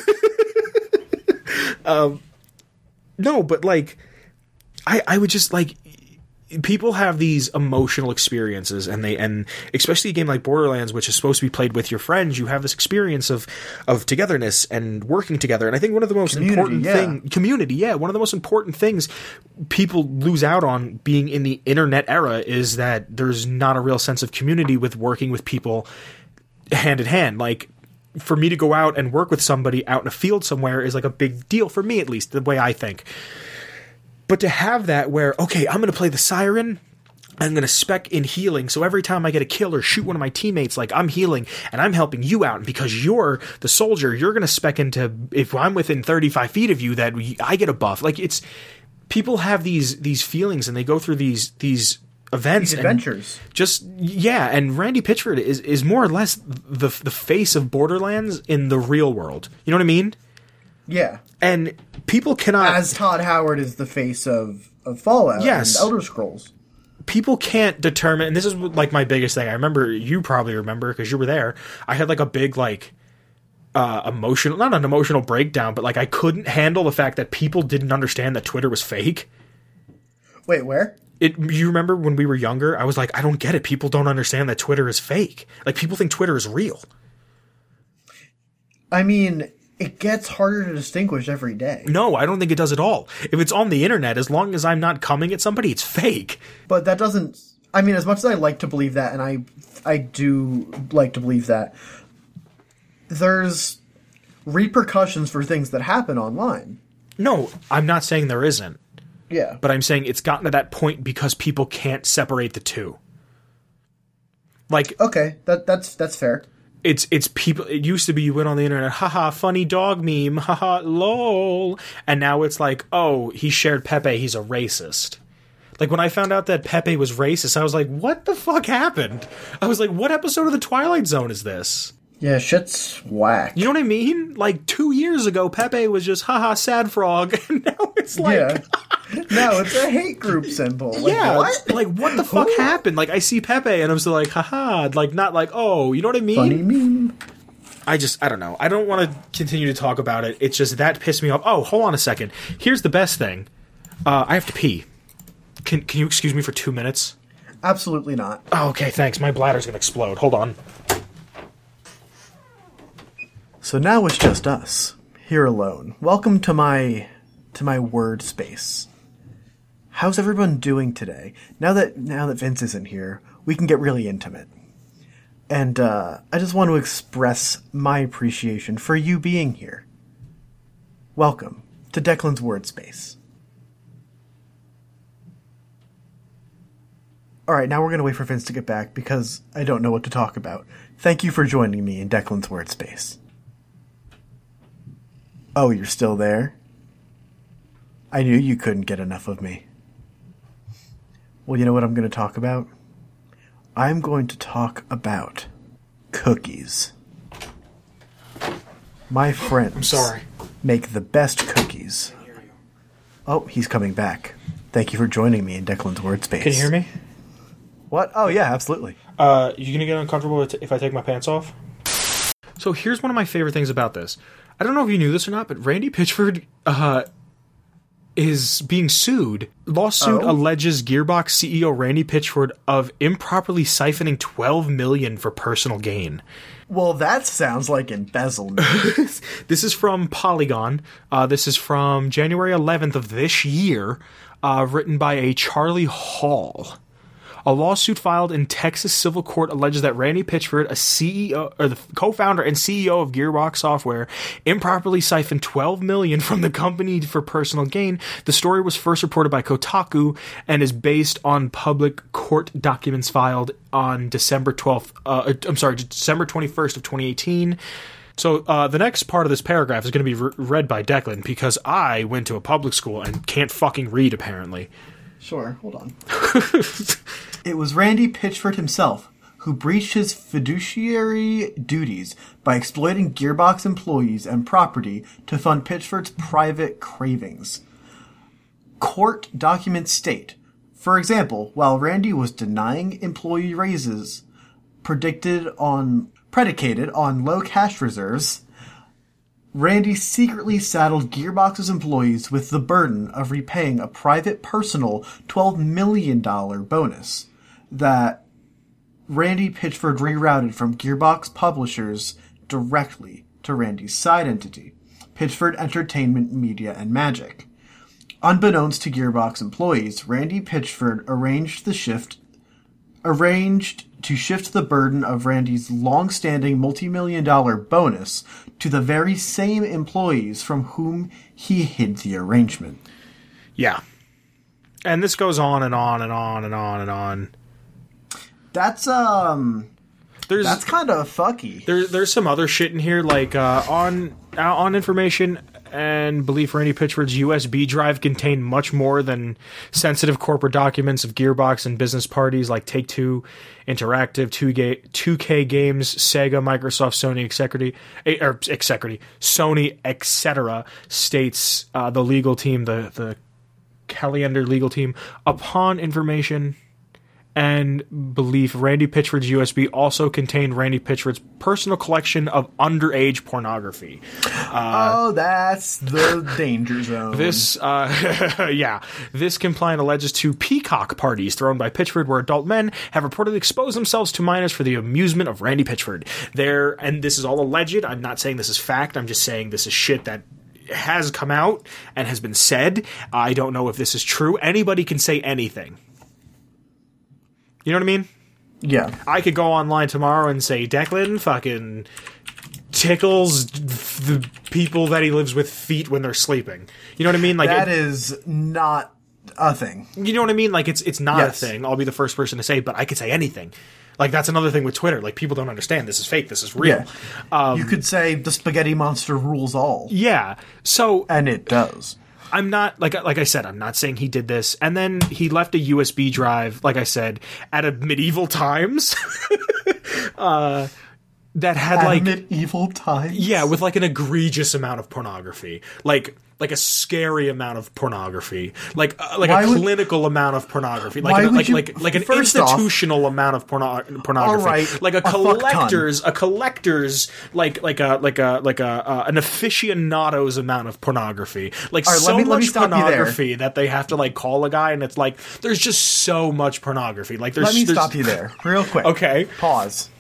No, but like, I would just like, people have these emotional experiences, and especially a game like Borderlands, which is supposed to be played with your friends, you have this experience of togetherness and working together. And I think one of the most important one of the most important things people lose out on being in the internet era is that there's not a real sense of community with working with people hand in hand. Like, for me to go out and work with somebody out in a field somewhere is like a big deal for me, at least the way I think. But to have that where, okay, I'm going to play the Siren, I'm going to spec in healing, so every time I get a kill or shoot one of my teammates, like, I'm healing, and I'm helping you out, and because you're the soldier, you're going to spec into, if I'm within 35 feet of you, that I get a buff. Like, it's, people have these feelings, and they go through these events. These adventures. And Randy Pitchford is more or less the face of Borderlands in the real world. You know what I mean? Yeah. And people cannot... As Todd Howard is the face of Fallout and Elder Scrolls. People can't determine... And this is like my biggest thing. I remember, you probably remember because you were there. I had like a big like emotional... Not an emotional breakdown, but like I couldn't handle the fact that people didn't understand that Twitter was fake. Wait, where? You remember when we were younger? I was like, I don't get it. People don't understand that Twitter is fake. Like, people think Twitter is real. I mean... It gets harder to distinguish every day. No, I don't think it does at all. If it's on the internet, as long as I'm not coming at somebody, it's fake. But that doesn't... I mean, as much as I like to believe that, and I do like to believe that, there's repercussions for things that happen online. No, I'm not saying there isn't. Yeah. But I'm saying it's gotten to that point because people can't separate the two. Like... Okay, that's fair. It's people. It used to be you went on the internet, haha, funny dog meme, haha, lol, and now it's like, oh, he shared Pepe, he's a racist. Like, when I found out that Pepe was racist, I was like, what the fuck happened? I was like, what episode of the Twilight Zone is this? Yeah, shit's whack. You know what I mean? Like, 2 years ago, Pepe was just, haha, sad frog, and now it's like... Yeah. No, it's a hate group symbol. Like, yeah, what? Like, what the fuck happened? Like, I see Pepe, and I'm still like, haha, like, not like, oh, you know what I mean? Funny meme. I don't know. I don't want to continue to talk about it. It's just, that pissed me off. Oh, hold on a second. Here's the best thing. I have to pee. Can you excuse me for 2 minutes? Absolutely not. Oh, okay, thanks. My bladder's gonna explode. Hold on. So now it's just us, here alone. Welcome to my word space. How's everyone doing today? Now that Vince isn't here, we can get really intimate. And I just want to express my appreciation for you being here. Welcome to Declan's Word Space. Alright, now we're going to wait for Vince to get back because I don't know what to talk about. Thank you for joining me in Declan's Word Space. Oh, you're still there? I knew you couldn't get enough of me. Well, you know what I'm going to talk about? I'm going to talk about cookies. My friends make the best cookies. Oh, he's coming back. Thank you for joining me in Declan's Word Space. Can you hear me? What? Oh, yeah, absolutely. You going to get uncomfortable if I take my pants off? So here's one of my favorite things about this. I don't know if you knew this or not, but Randy Pitchford is being sued. Lawsuit alleges Gearbox CEO Randy Pitchford of improperly siphoning $12 million for personal gain. Well, that sounds like embezzlement. This is from Polygon. This is from January 11th of this year, written by a Charlie Hall. A lawsuit filed in Texas civil court alleges that Randy Pitchford, a CEO or the co-founder and CEO of Gearbox Software, improperly siphoned $12 million from the company for personal gain. The story was first reported by Kotaku and is based on public court documents filed on December 21st of 2018. So the next part of this paragraph is going to be read by Declan because I went to a public school and can't fucking read apparently. Sure, hold on. It was Randy Pitchford himself who breached his fiduciary duties by exploiting Gearbox employees and property to fund Pitchford's private cravings. Court documents state, for example, while Randy was denying employee raises predicated on low cash reserves, Randy secretly saddled Gearbox's employees with the burden of repaying a private personal $12 million bonus that Randy Pitchford rerouted from Gearbox publishers directly to Randy's side entity, Pitchford Entertainment Media and Magic. Unbeknownst to Gearbox employees, Randy Pitchford arranged to shift the burden of Randy's long-standing multi-million-dollar bonus to the very same employees from whom he hid the arrangement. Yeah. And this goes on and on and on and on and on. That's kind of fucky. There's some other shit in here, like on information and belief Randy Pitchford's USB drive contained much more than sensitive corporate documents of Gearbox and business parties like Take-Two, Interactive, 2K Games, Sega, Microsoft, Sony, etc. States the legal team, the Caliender legal team, upon information and belief, Randy Pitchford's USB also contained Randy Pitchford's personal collection of underage pornography. That's the danger zone. This complaint alleges 2 peacock parties thrown by Pitchford where adult men have reportedly exposed themselves to minors for the amusement of Randy Pitchford. And this is all alleged. I'm not saying this is fact. I'm just saying this is shit that has come out and has been said. I don't know if this is true. Anybody can say anything. You know what I mean? Yeah. I could go online tomorrow and say Declan fucking tickles the people that he lives with feet when they're sleeping. You know what I mean? Like that is not a thing. You know what I mean? Like it's not a thing. I'll be the first person to say, but I could say anything. Like that's another thing with Twitter. Like people don't understand this is fake. This is real. Yeah. You could say the spaghetti monster rules all. Yeah. So and it does. I'm not, like I said, I'm not saying he did this. And then he left a USB drive, like I said, at a medieval times. That had at medieval times? Yeah, with like an egregious amount of pornography. Like a scary amount of pornography. Like a clinical amount of pornography. Like an institutional amount of pornography. All right, like an aficionado's amount of pornography. Like right, so much pornography that they have to like call a guy and it's like there's just so much pornography. Like let me stop you there real quick. Okay. Pause.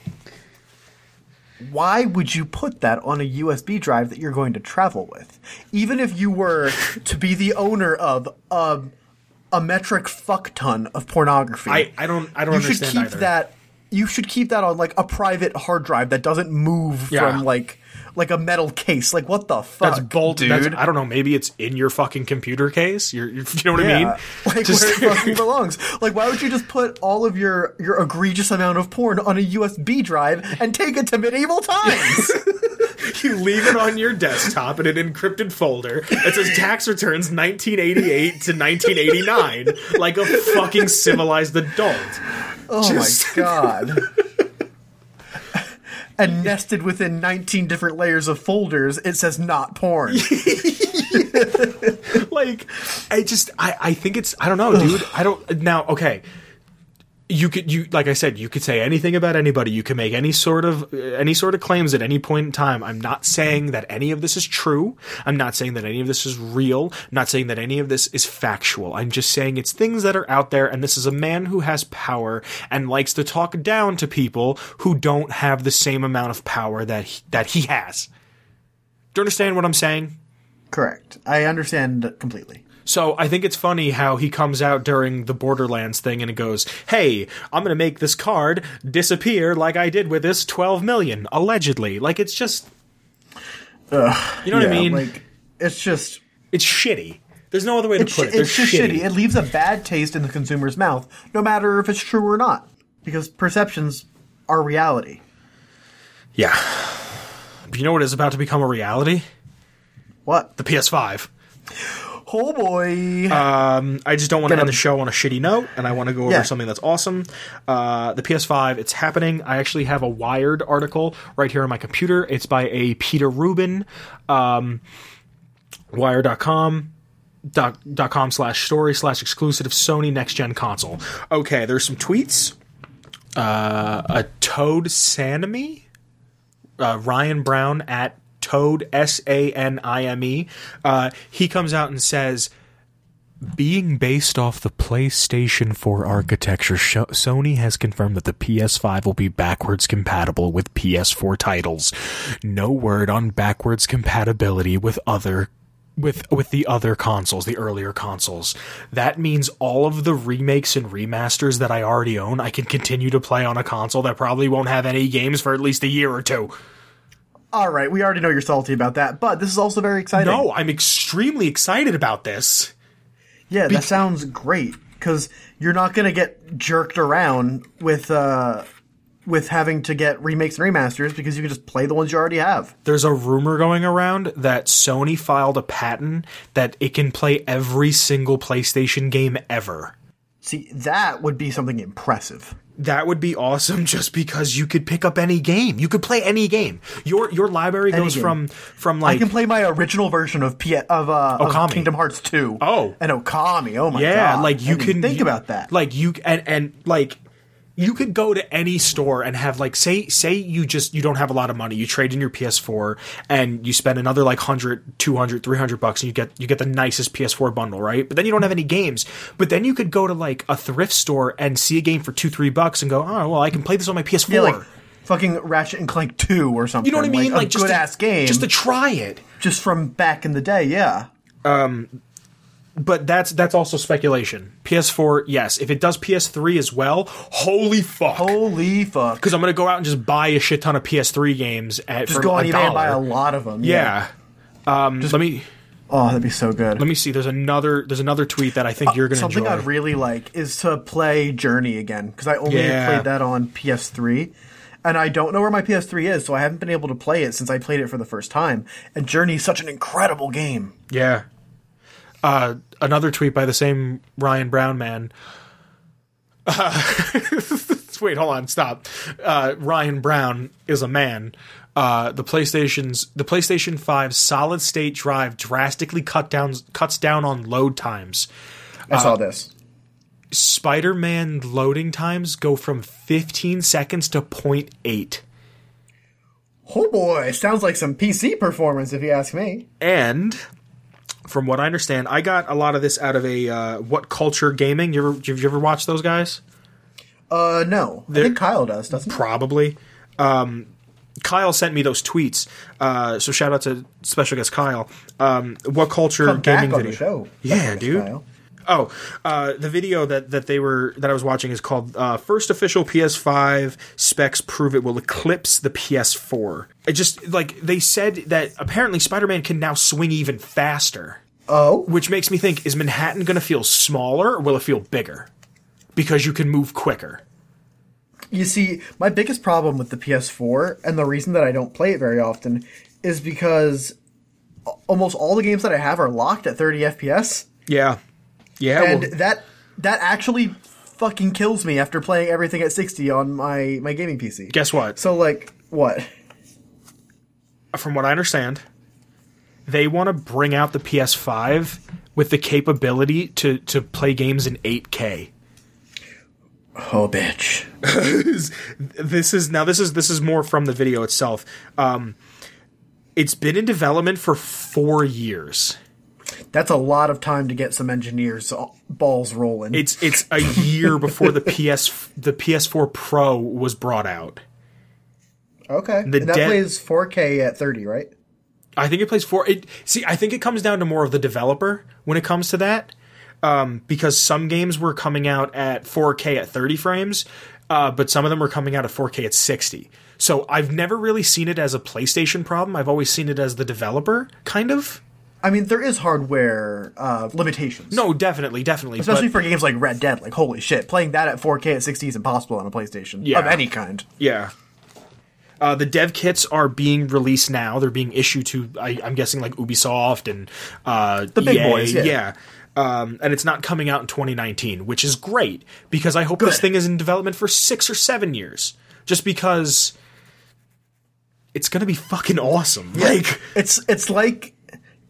Why would you put that on a USB drive that you're going to travel with? Even if you were to be the owner of a metric fuck ton of pornography. I don't understand either. You should keep that on like a private hard drive that doesn't move from like a metal case. Like what the fuck? That's bolted, dude. I don't know. Maybe it's in your fucking computer case. You know what I mean? Like just where it fucking belongs. Like why would you just put all of your egregious amount of porn on a USB drive and take it to medieval times? You leave it on your desktop in an encrypted folder that says tax returns 1988 to 1989, like a fucking civilized adult. Oh my god. And nested within 19 different layers of folders, it says not porn. Like, I think it's, I don't know, dude. Okay. Like I said, you could say anything about anybody. You can make any sort of claims at any point in time. I'm not saying that any of this is true. I'm not saying that any of this is real. I'm not saying that any of this is factual. I'm just saying it's things that are out there, and this is a man who has power and likes to talk down to people who don't have the same amount of power that he has. Do you understand what I'm saying? Correct. I understand completely. So I think it's funny how he comes out during the Borderlands thing and it goes, hey, I'm going to make this card disappear like I did with this 12 million, allegedly. Like, it's just... you know what I mean? Like, it's just... It's shitty. There's no other way to put it. It's just shitty. It leaves a bad taste in the consumer's mouth, no matter if it's true or not. Because perceptions are reality. Yeah. But you know what is about to become a reality? What? The PS5. Oh boy. I just don't want to end the show on a shitty note, and I want to go over something that's awesome. The PS5, it's happening. I actually have a Wired article right here on my computer. It's by a Peter Rubin, Wire.com. .com/story/exclusive Sony next gen console. Okay, there's some tweets. A Toad Sanime, Ryan Brown at Toad SANIME. He comes out and says, being based off the PlayStation 4 architecture, Sony has confirmed that the PS5 will be backwards compatible with PS4 titles. No word on backwards compatibility with the other consoles, the earlier consoles. That means all of the remakes and remasters that I already own, I can continue to play on a console that probably won't have any games for at least a year or two. All right, we already know you're salty about that, but this is also very exciting. No, I'm extremely excited about this. Yeah, that sounds great, because you're not going to get jerked around with having to get remakes and remasters, because you can just play the ones you already have. There's a rumor going around that Sony filed a patent that it can play every single PlayStation game ever. See, that would be something impressive. That would be awesome, just because you could pick up any game. You could play any game. Your library goes from like, I can play my original version of Kingdom Hearts 2. Oh, and Okami. Oh my god! Yeah, like you can think about that. Like you and like you could go to any store and have like say you don't have a lot of money. You trade in your PS4 and you spend another like $100, $200, $300 and you get the nicest PS4 bundle, right? But then you don't have any games. But then you could go to like a thrift store and see a game for $2-3 and go, oh well, I can play this on my PS4. Yeah, like fucking Ratchet and Clank 2 or something. You know what I mean? Like a good ass game, just to try it, just from back in the day. Yeah. But that's also speculation. PS4, yes. If it does PS3 as well, holy fuck. Holy fuck. Because I'm going to go out and just buy a shit ton of PS3 games just go on eBay and buy a lot of them. Yeah. Let me... Oh, that'd be so good. Let me see. There's another tweet that I think you're going to enjoy. Something I'd really like is to play Journey again, because I only played that on PS3. And I don't know where my PS3 is, so I haven't been able to play it since I played it for the first time. And Journey is such an incredible game. Yeah. Another tweet by the same Ryan Brown man. Wait, hold on, stop. Ryan Brown is a man. The PlayStation 5 solid state drive drastically cuts down on load times. I saw this. Spider-Man loading times go from 15 seconds to 0.8. Oh boy, sounds like some PC performance if you ask me. And from what I understand, I got a lot of this out of a What Culture Gaming. Did you ever watch those guys? No. I think Kyle doesn't he? Probably. Kyle sent me those tweets. So shout out to special guest Kyle. What Culture Gaming video. The show. Yeah, dude. Kyle. Oh, the video that I was watching is called First Official PS5 Specs Prove It Will Eclipse the PS4. It just, like, they said that apparently Spider-Man can now swing even faster. Oh. Which makes me think, is Manhattan going to feel smaller or will it feel bigger? Because you can move quicker. You see, my biggest problem with the PS4, and the reason that I don't play it very often, is because almost all the games that I have are locked at 30 FPS. Yeah. Yeah, and that actually fucking kills me after playing everything at 60 on my gaming PC. Guess what? So, like, what? From what I understand, they want to bring out the PS5 with the capability to play games in 8K. Oh, bitch. This is more from the video itself. It's been in development for 4 years. That's a lot of time to get some engineers' balls rolling. It's a year before the PS4 Pro was brought out. Okay. And that plays 4K at 30, right? I think it plays I think it comes down to more of the developer when it comes to that. Because some games were coming out at 4K at 30 frames, but some of them were coming out at 4K at 60. So I've never really seen it as a PlayStation problem. I've always seen it as the developer, kind of. I mean, there is hardware limitations. No, definitely. Especially for games like Red Dead. Like, holy shit, playing that at 4K at 60 is impossible on a PlayStation. Yeah. Of any kind. Yeah. The dev kits are being released now. They're being issued to, I'm guessing, like Ubisoft and the big EA. boys, yeah. And it's not coming out in 2019, which is great, because I hope this thing is in development for 6 or 7 years. Just because it's going to be fucking awesome. Yeah. Like, it's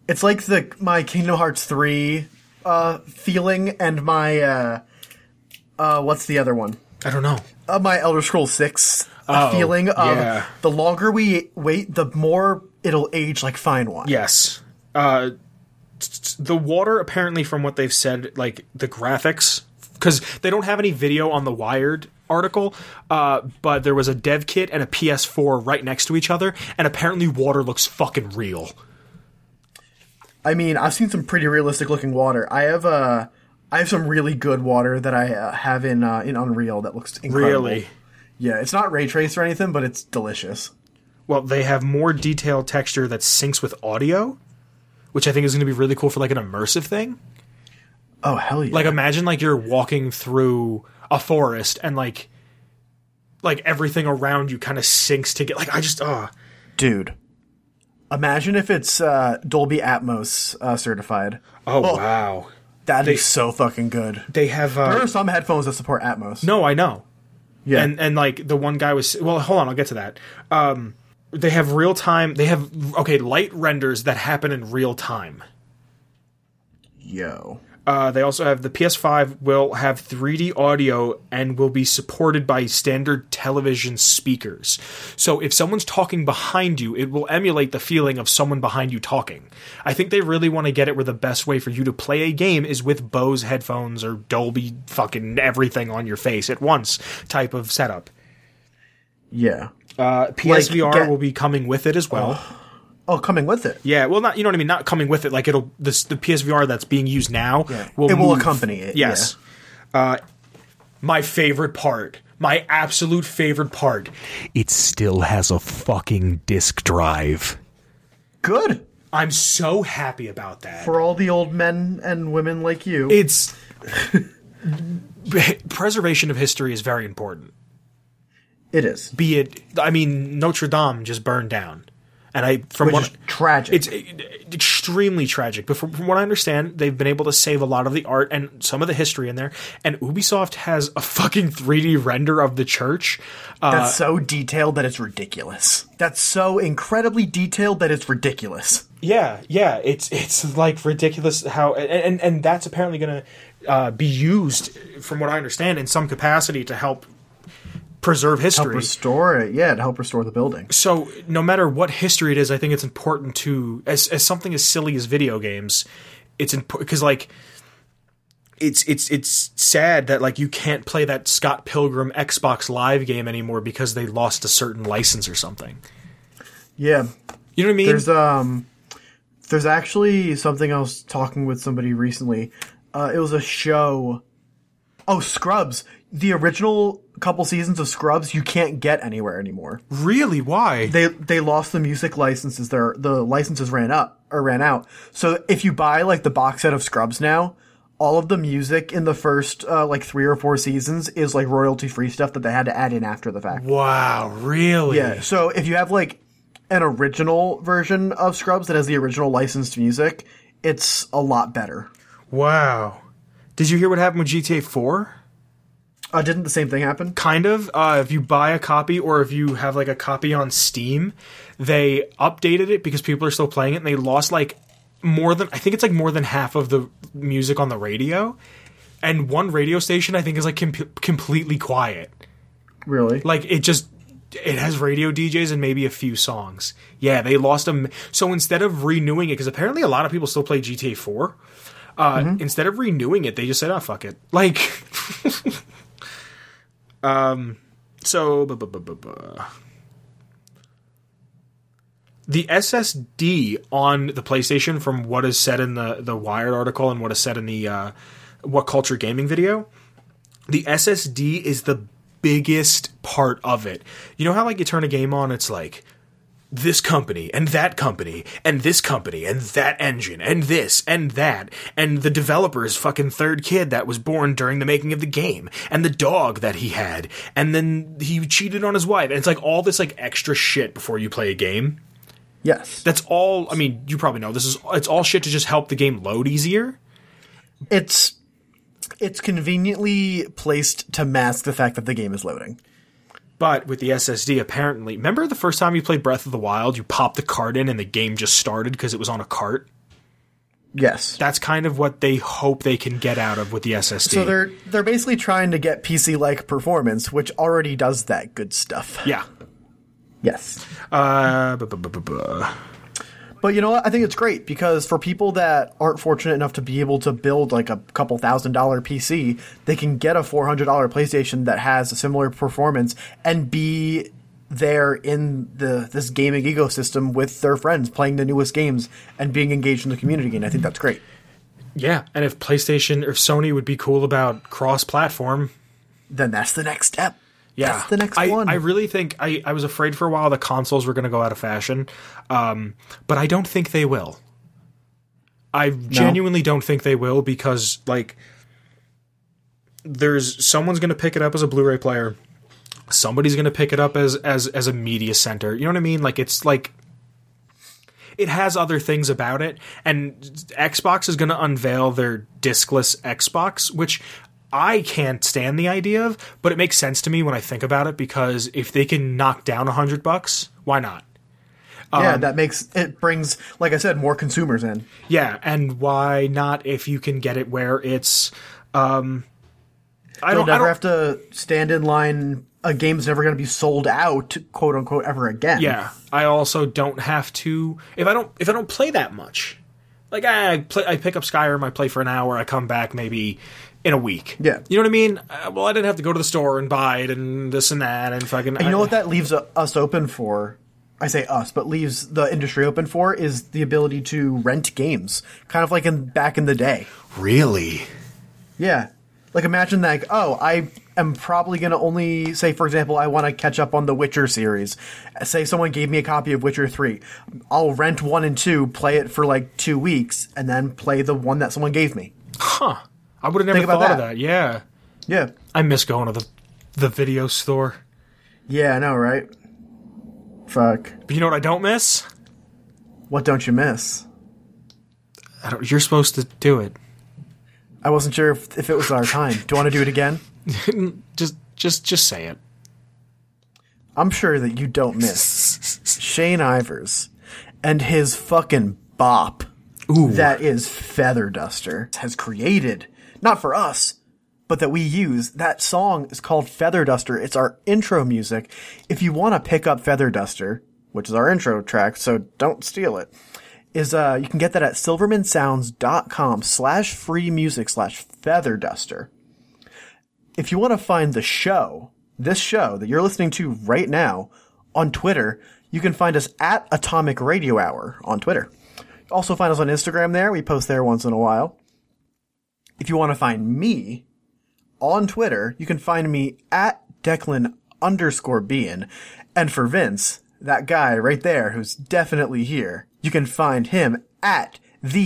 It's like my Kingdom Hearts 3 feeling and my what's the other one? I don't know. My Elder Scrolls 6 feeling of the longer we wait, the more it'll age like fine wine. Yes. The water, apparently, from what they've said, like the graphics, because they don't have any video on the Wired article, but there was a dev kit and a PS4 right next to each other, and apparently water looks fucking real. I mean, I've seen some pretty realistic looking water. I have some really good water that I have in Unreal that looks incredible. Really? Yeah, it's not ray traced or anything, but it's delicious. Well, they have more detailed texture that syncs with audio, which I think is going to be really cool for like an immersive thing. Oh, hell yeah. Like, imagine like you're walking through a forest and like everything around you kind of syncs to get like, Dude. Imagine if it's Dolby Atmos certified. Oh, wow. That'd be so fucking good. They have... there are some headphones that support Atmos. No, I know. Yeah. And like, the one guy was... Well, hold on, I'll get to that. They have real-time... They have, light renders that happen in real time. Yo. They also have... The PS5 will have 3D audio and will be supported by standard television speakers. So if someone's talking behind you, it will emulate the feeling of someone behind you talking. I think they really want to get it where the best way for you to play a game is with Bose headphones or Dolby fucking everything on your face at once type of setup. Yeah. PSVR will be coming with it as well. Oh, coming with it. Yeah, well, not, you know what I mean, not coming with it. Like, the PSVR that's being used now will accompany it. Yes. Yeah. My favorite part, my absolute favorite part, it still has a fucking disk drive. Good. I'm so happy about that. For all the old men and women like you. It's preservation of history is very important. It is. Be it, I mean, Notre Dame just burned down. And Which is tragic. It's extremely tragic. But from what I understand, they've been able to save a lot of the art and some of the history in there. And Ubisoft has a fucking 3D render of the church. That's so detailed that it's ridiculous. That's so incredibly detailed that it's ridiculous. Yeah. It's like ridiculous how... And that's apparently going to be used, from what I understand, in some capacity to help preserve history. Help restore it, to help restore the building. So no matter what history it is, I think it's important to, as something as silly as video games, it's important because like it's sad that like you can't play that Scott Pilgrim Xbox Live game anymore because they lost a certain license or something. Yeah, you know what I mean. There's actually something I was talking with somebody recently. It was a show. Oh, Scrubs. The original couple seasons of Scrubs you can't get anywhere anymore. Really? Why? They lost the music licenses. The licenses ran out. So if you buy like the box set of Scrubs now, all of the music in the first like 3 or 4 seasons is like royalty free stuff that they had to add in after the fact. Wow, really? Yeah. So if you have like an original version of Scrubs that has the original licensed music, it's a lot better. Wow. Did you hear what happened with GTA 4? Didn't the same thing happen? Kind of. If you buy a copy or if you have like a copy on Steam, they updated it because people are still playing it and they lost like more than half of the music on the radio. And one radio station I think is like completely quiet. Really? Like it has radio DJs and maybe a few songs. Yeah, they lost them. So instead of renewing it, because apparently a lot of people still play GTA 4, instead of renewing it, they just said, oh, fuck it. Like... the SSD on the PlayStation, from what is said in the Wired article and what is said in the What Culture Gaming video, the SSD is the biggest part of it. You know how like you turn a game on, it's like this company and that company and this company and that engine and this and that and the developer's fucking third kid that was born during the making of the game and the dog that he had and then he cheated on his wife, and it's like all this like extra shit before you play a game. Yes. That's all. I mean, you probably know it's all shit to just help the game load easier. It's conveniently placed to mask the fact that the game is loading. But with the SSD, apparently... Remember the first time you played Breath of the Wild, you popped the card in and the game just started because it was on a cart? Yes. That's kind of what they hope they can get out of with the SSD. So they're basically trying to get PC-like performance, which already does that good stuff. Yeah. Yes. But you know what? I think it's great because for people that aren't fortunate enough to be able to build like a couple $1,000 PC, they can get a $400 PlayStation that has a similar performance and be there in this gaming ecosystem with their friends, playing the newest games and being engaged in the community. And I think that's great. Yeah, and if Sony would be cool about cross-platform, then that's the next step. Yeah, that's the next one. I really think I was afraid for a while the consoles were going to go out of fashion, but I don't think they will. I genuinely don't think they will because like someone's going to pick it up as a Blu-ray player. Somebody's going to pick it up as a media center. You know what I mean? Like, it's like, it has other things about it. And Xbox is going to unveil their discless Xbox, which I can't stand the idea of, but it makes sense to me when I think about it, because if they can knock down $100, why not? Yeah, it brings, like I said, more consumers in. Yeah, and why not if you can get it where it's, You'll never have to stand in line. A game's never going to be sold out, quote unquote, ever again. Yeah, I also don't have to if I don't play that much. Like I pick up Skyrim, I play for an hour, I come back maybe in a week. Yeah, you know what I mean. Well, I didn't have to go to the store and buy it and this and that and fucking. And you know what that leaves us open for? I say us, but leaves the industry open for is the ability to rent games, kind of like back in the day. Really? Yeah. Like, imagine that, I am probably going to only, say, for example, I want to catch up on the Witcher series. Say someone gave me a copy of Witcher 3. I'll rent 1 and 2, play it for, 2 weeks, and then play the one that someone gave me. Huh. I would have never thought of that. Yeah. Yeah. I miss going to the video store. Yeah, I know, right? Fuck. But you know what I don't miss? What don't you miss? You're supposed to do it. I wasn't sure if it was our time. Do you want to do it again? just say it. I'm sure that you don't miss Shane Ivers and his fucking bop. Ooh. That is Feather Duster has created, not for us, but that we use. That song is called Feather Duster. It's our intro music. If you want to pick up Feather Duster, which is our intro track, so don't steal it, you can get that at silvermansounds.com/free music/Feather Duster. If you want to find this show that you're listening to right now on Twitter, you can find us at Atomic Radio Hour on Twitter. Also find us on Instagram there. We post there once in a while. If you want to find me on Twitter, you can find me at Declan_Bean. And for Vince, that guy right there who's definitely here, you can find him at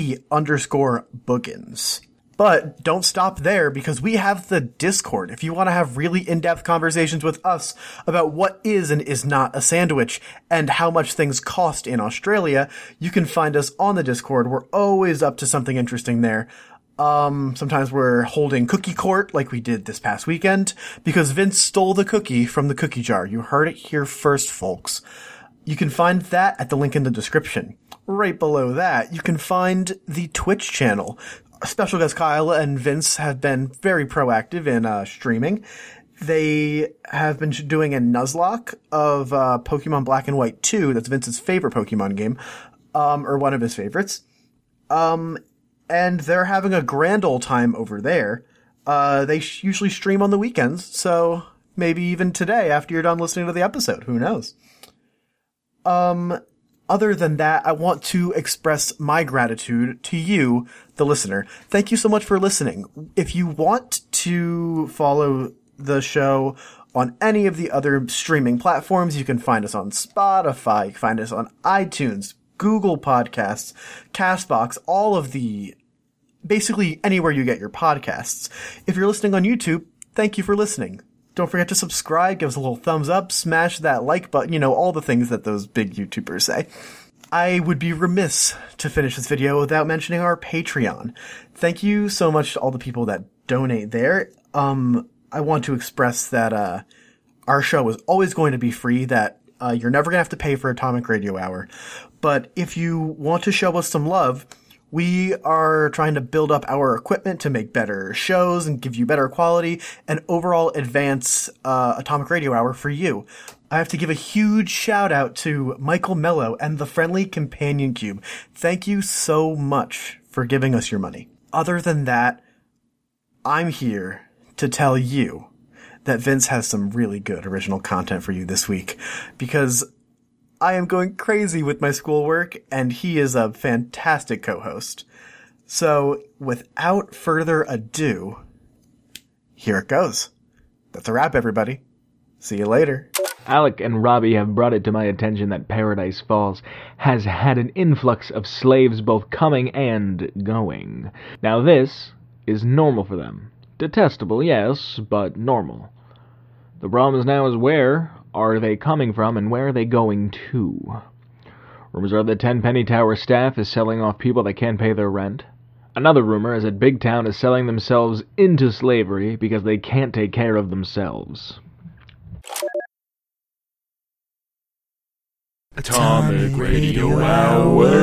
_Boogans. But don't stop there, because we have the Discord. If you want to have really in-depth conversations with us about what is and is not a sandwich and how much things cost in Australia, you can find us on the Discord. We're always up to something interesting there. Sometimes we're holding cookie court like we did this past weekend because Vince stole the cookie from the cookie jar. You heard it here first, folks. You can find that at the link in the description. Right below that, you can find the Twitch channel. Special guest Kyle and Vince have been very proactive in streaming. They have been doing a Nuzlocke of Pokemon Black and White 2. That's Vince's favorite Pokemon game, or one of his favorites. And they're having a grand old time over there. They usually stream on the weekends, so maybe even today after you're done listening to the episode. Who knows? Other than that, I want to express my gratitude to you, the listener. Thank you so much for listening. If you want to follow the show on any of the other streaming platforms, you can find us on Spotify, you can find us on iTunes, Google Podcasts, CastBox, all of basically anywhere you get your podcasts. If you're listening on YouTube, thank you for listening. Don't forget to subscribe, give us a little thumbs up, smash that like button, all the things that those big YouTubers say. I would be remiss to finish this video without mentioning our Patreon. Thank you so much to all the people that donate there. I want to express that our show is always going to be free, that you're never going to have to pay for Atomic Radio Hour. But if you want to show us some love, We are trying to build up our equipment to make better shows and give you better quality and overall advance Atomic Radio Hour for you. I have to give a huge shout out to Michael Mello and the Friendly Companion Cube. Thank you so much for giving us your money. Other than that, I'm here to tell you that Vince has some really good original content for you this week, because I am going crazy with my schoolwork, and he is a fantastic co-host. So, without further ado, here it goes. That's a wrap, everybody. See you later. Alec and Robbie have brought it to my attention that Paradise Falls has had an influx of slaves both coming and going. Now this is normal for them. Detestable, yes, but normal. The problem is now where are they coming from and where are they going to? Rumors are that Tenpenny Tower staff is selling off people that can't pay their rent. Another rumor is that Big Town is selling themselves into slavery because they can't take care of themselves. Atomic Radio Hour.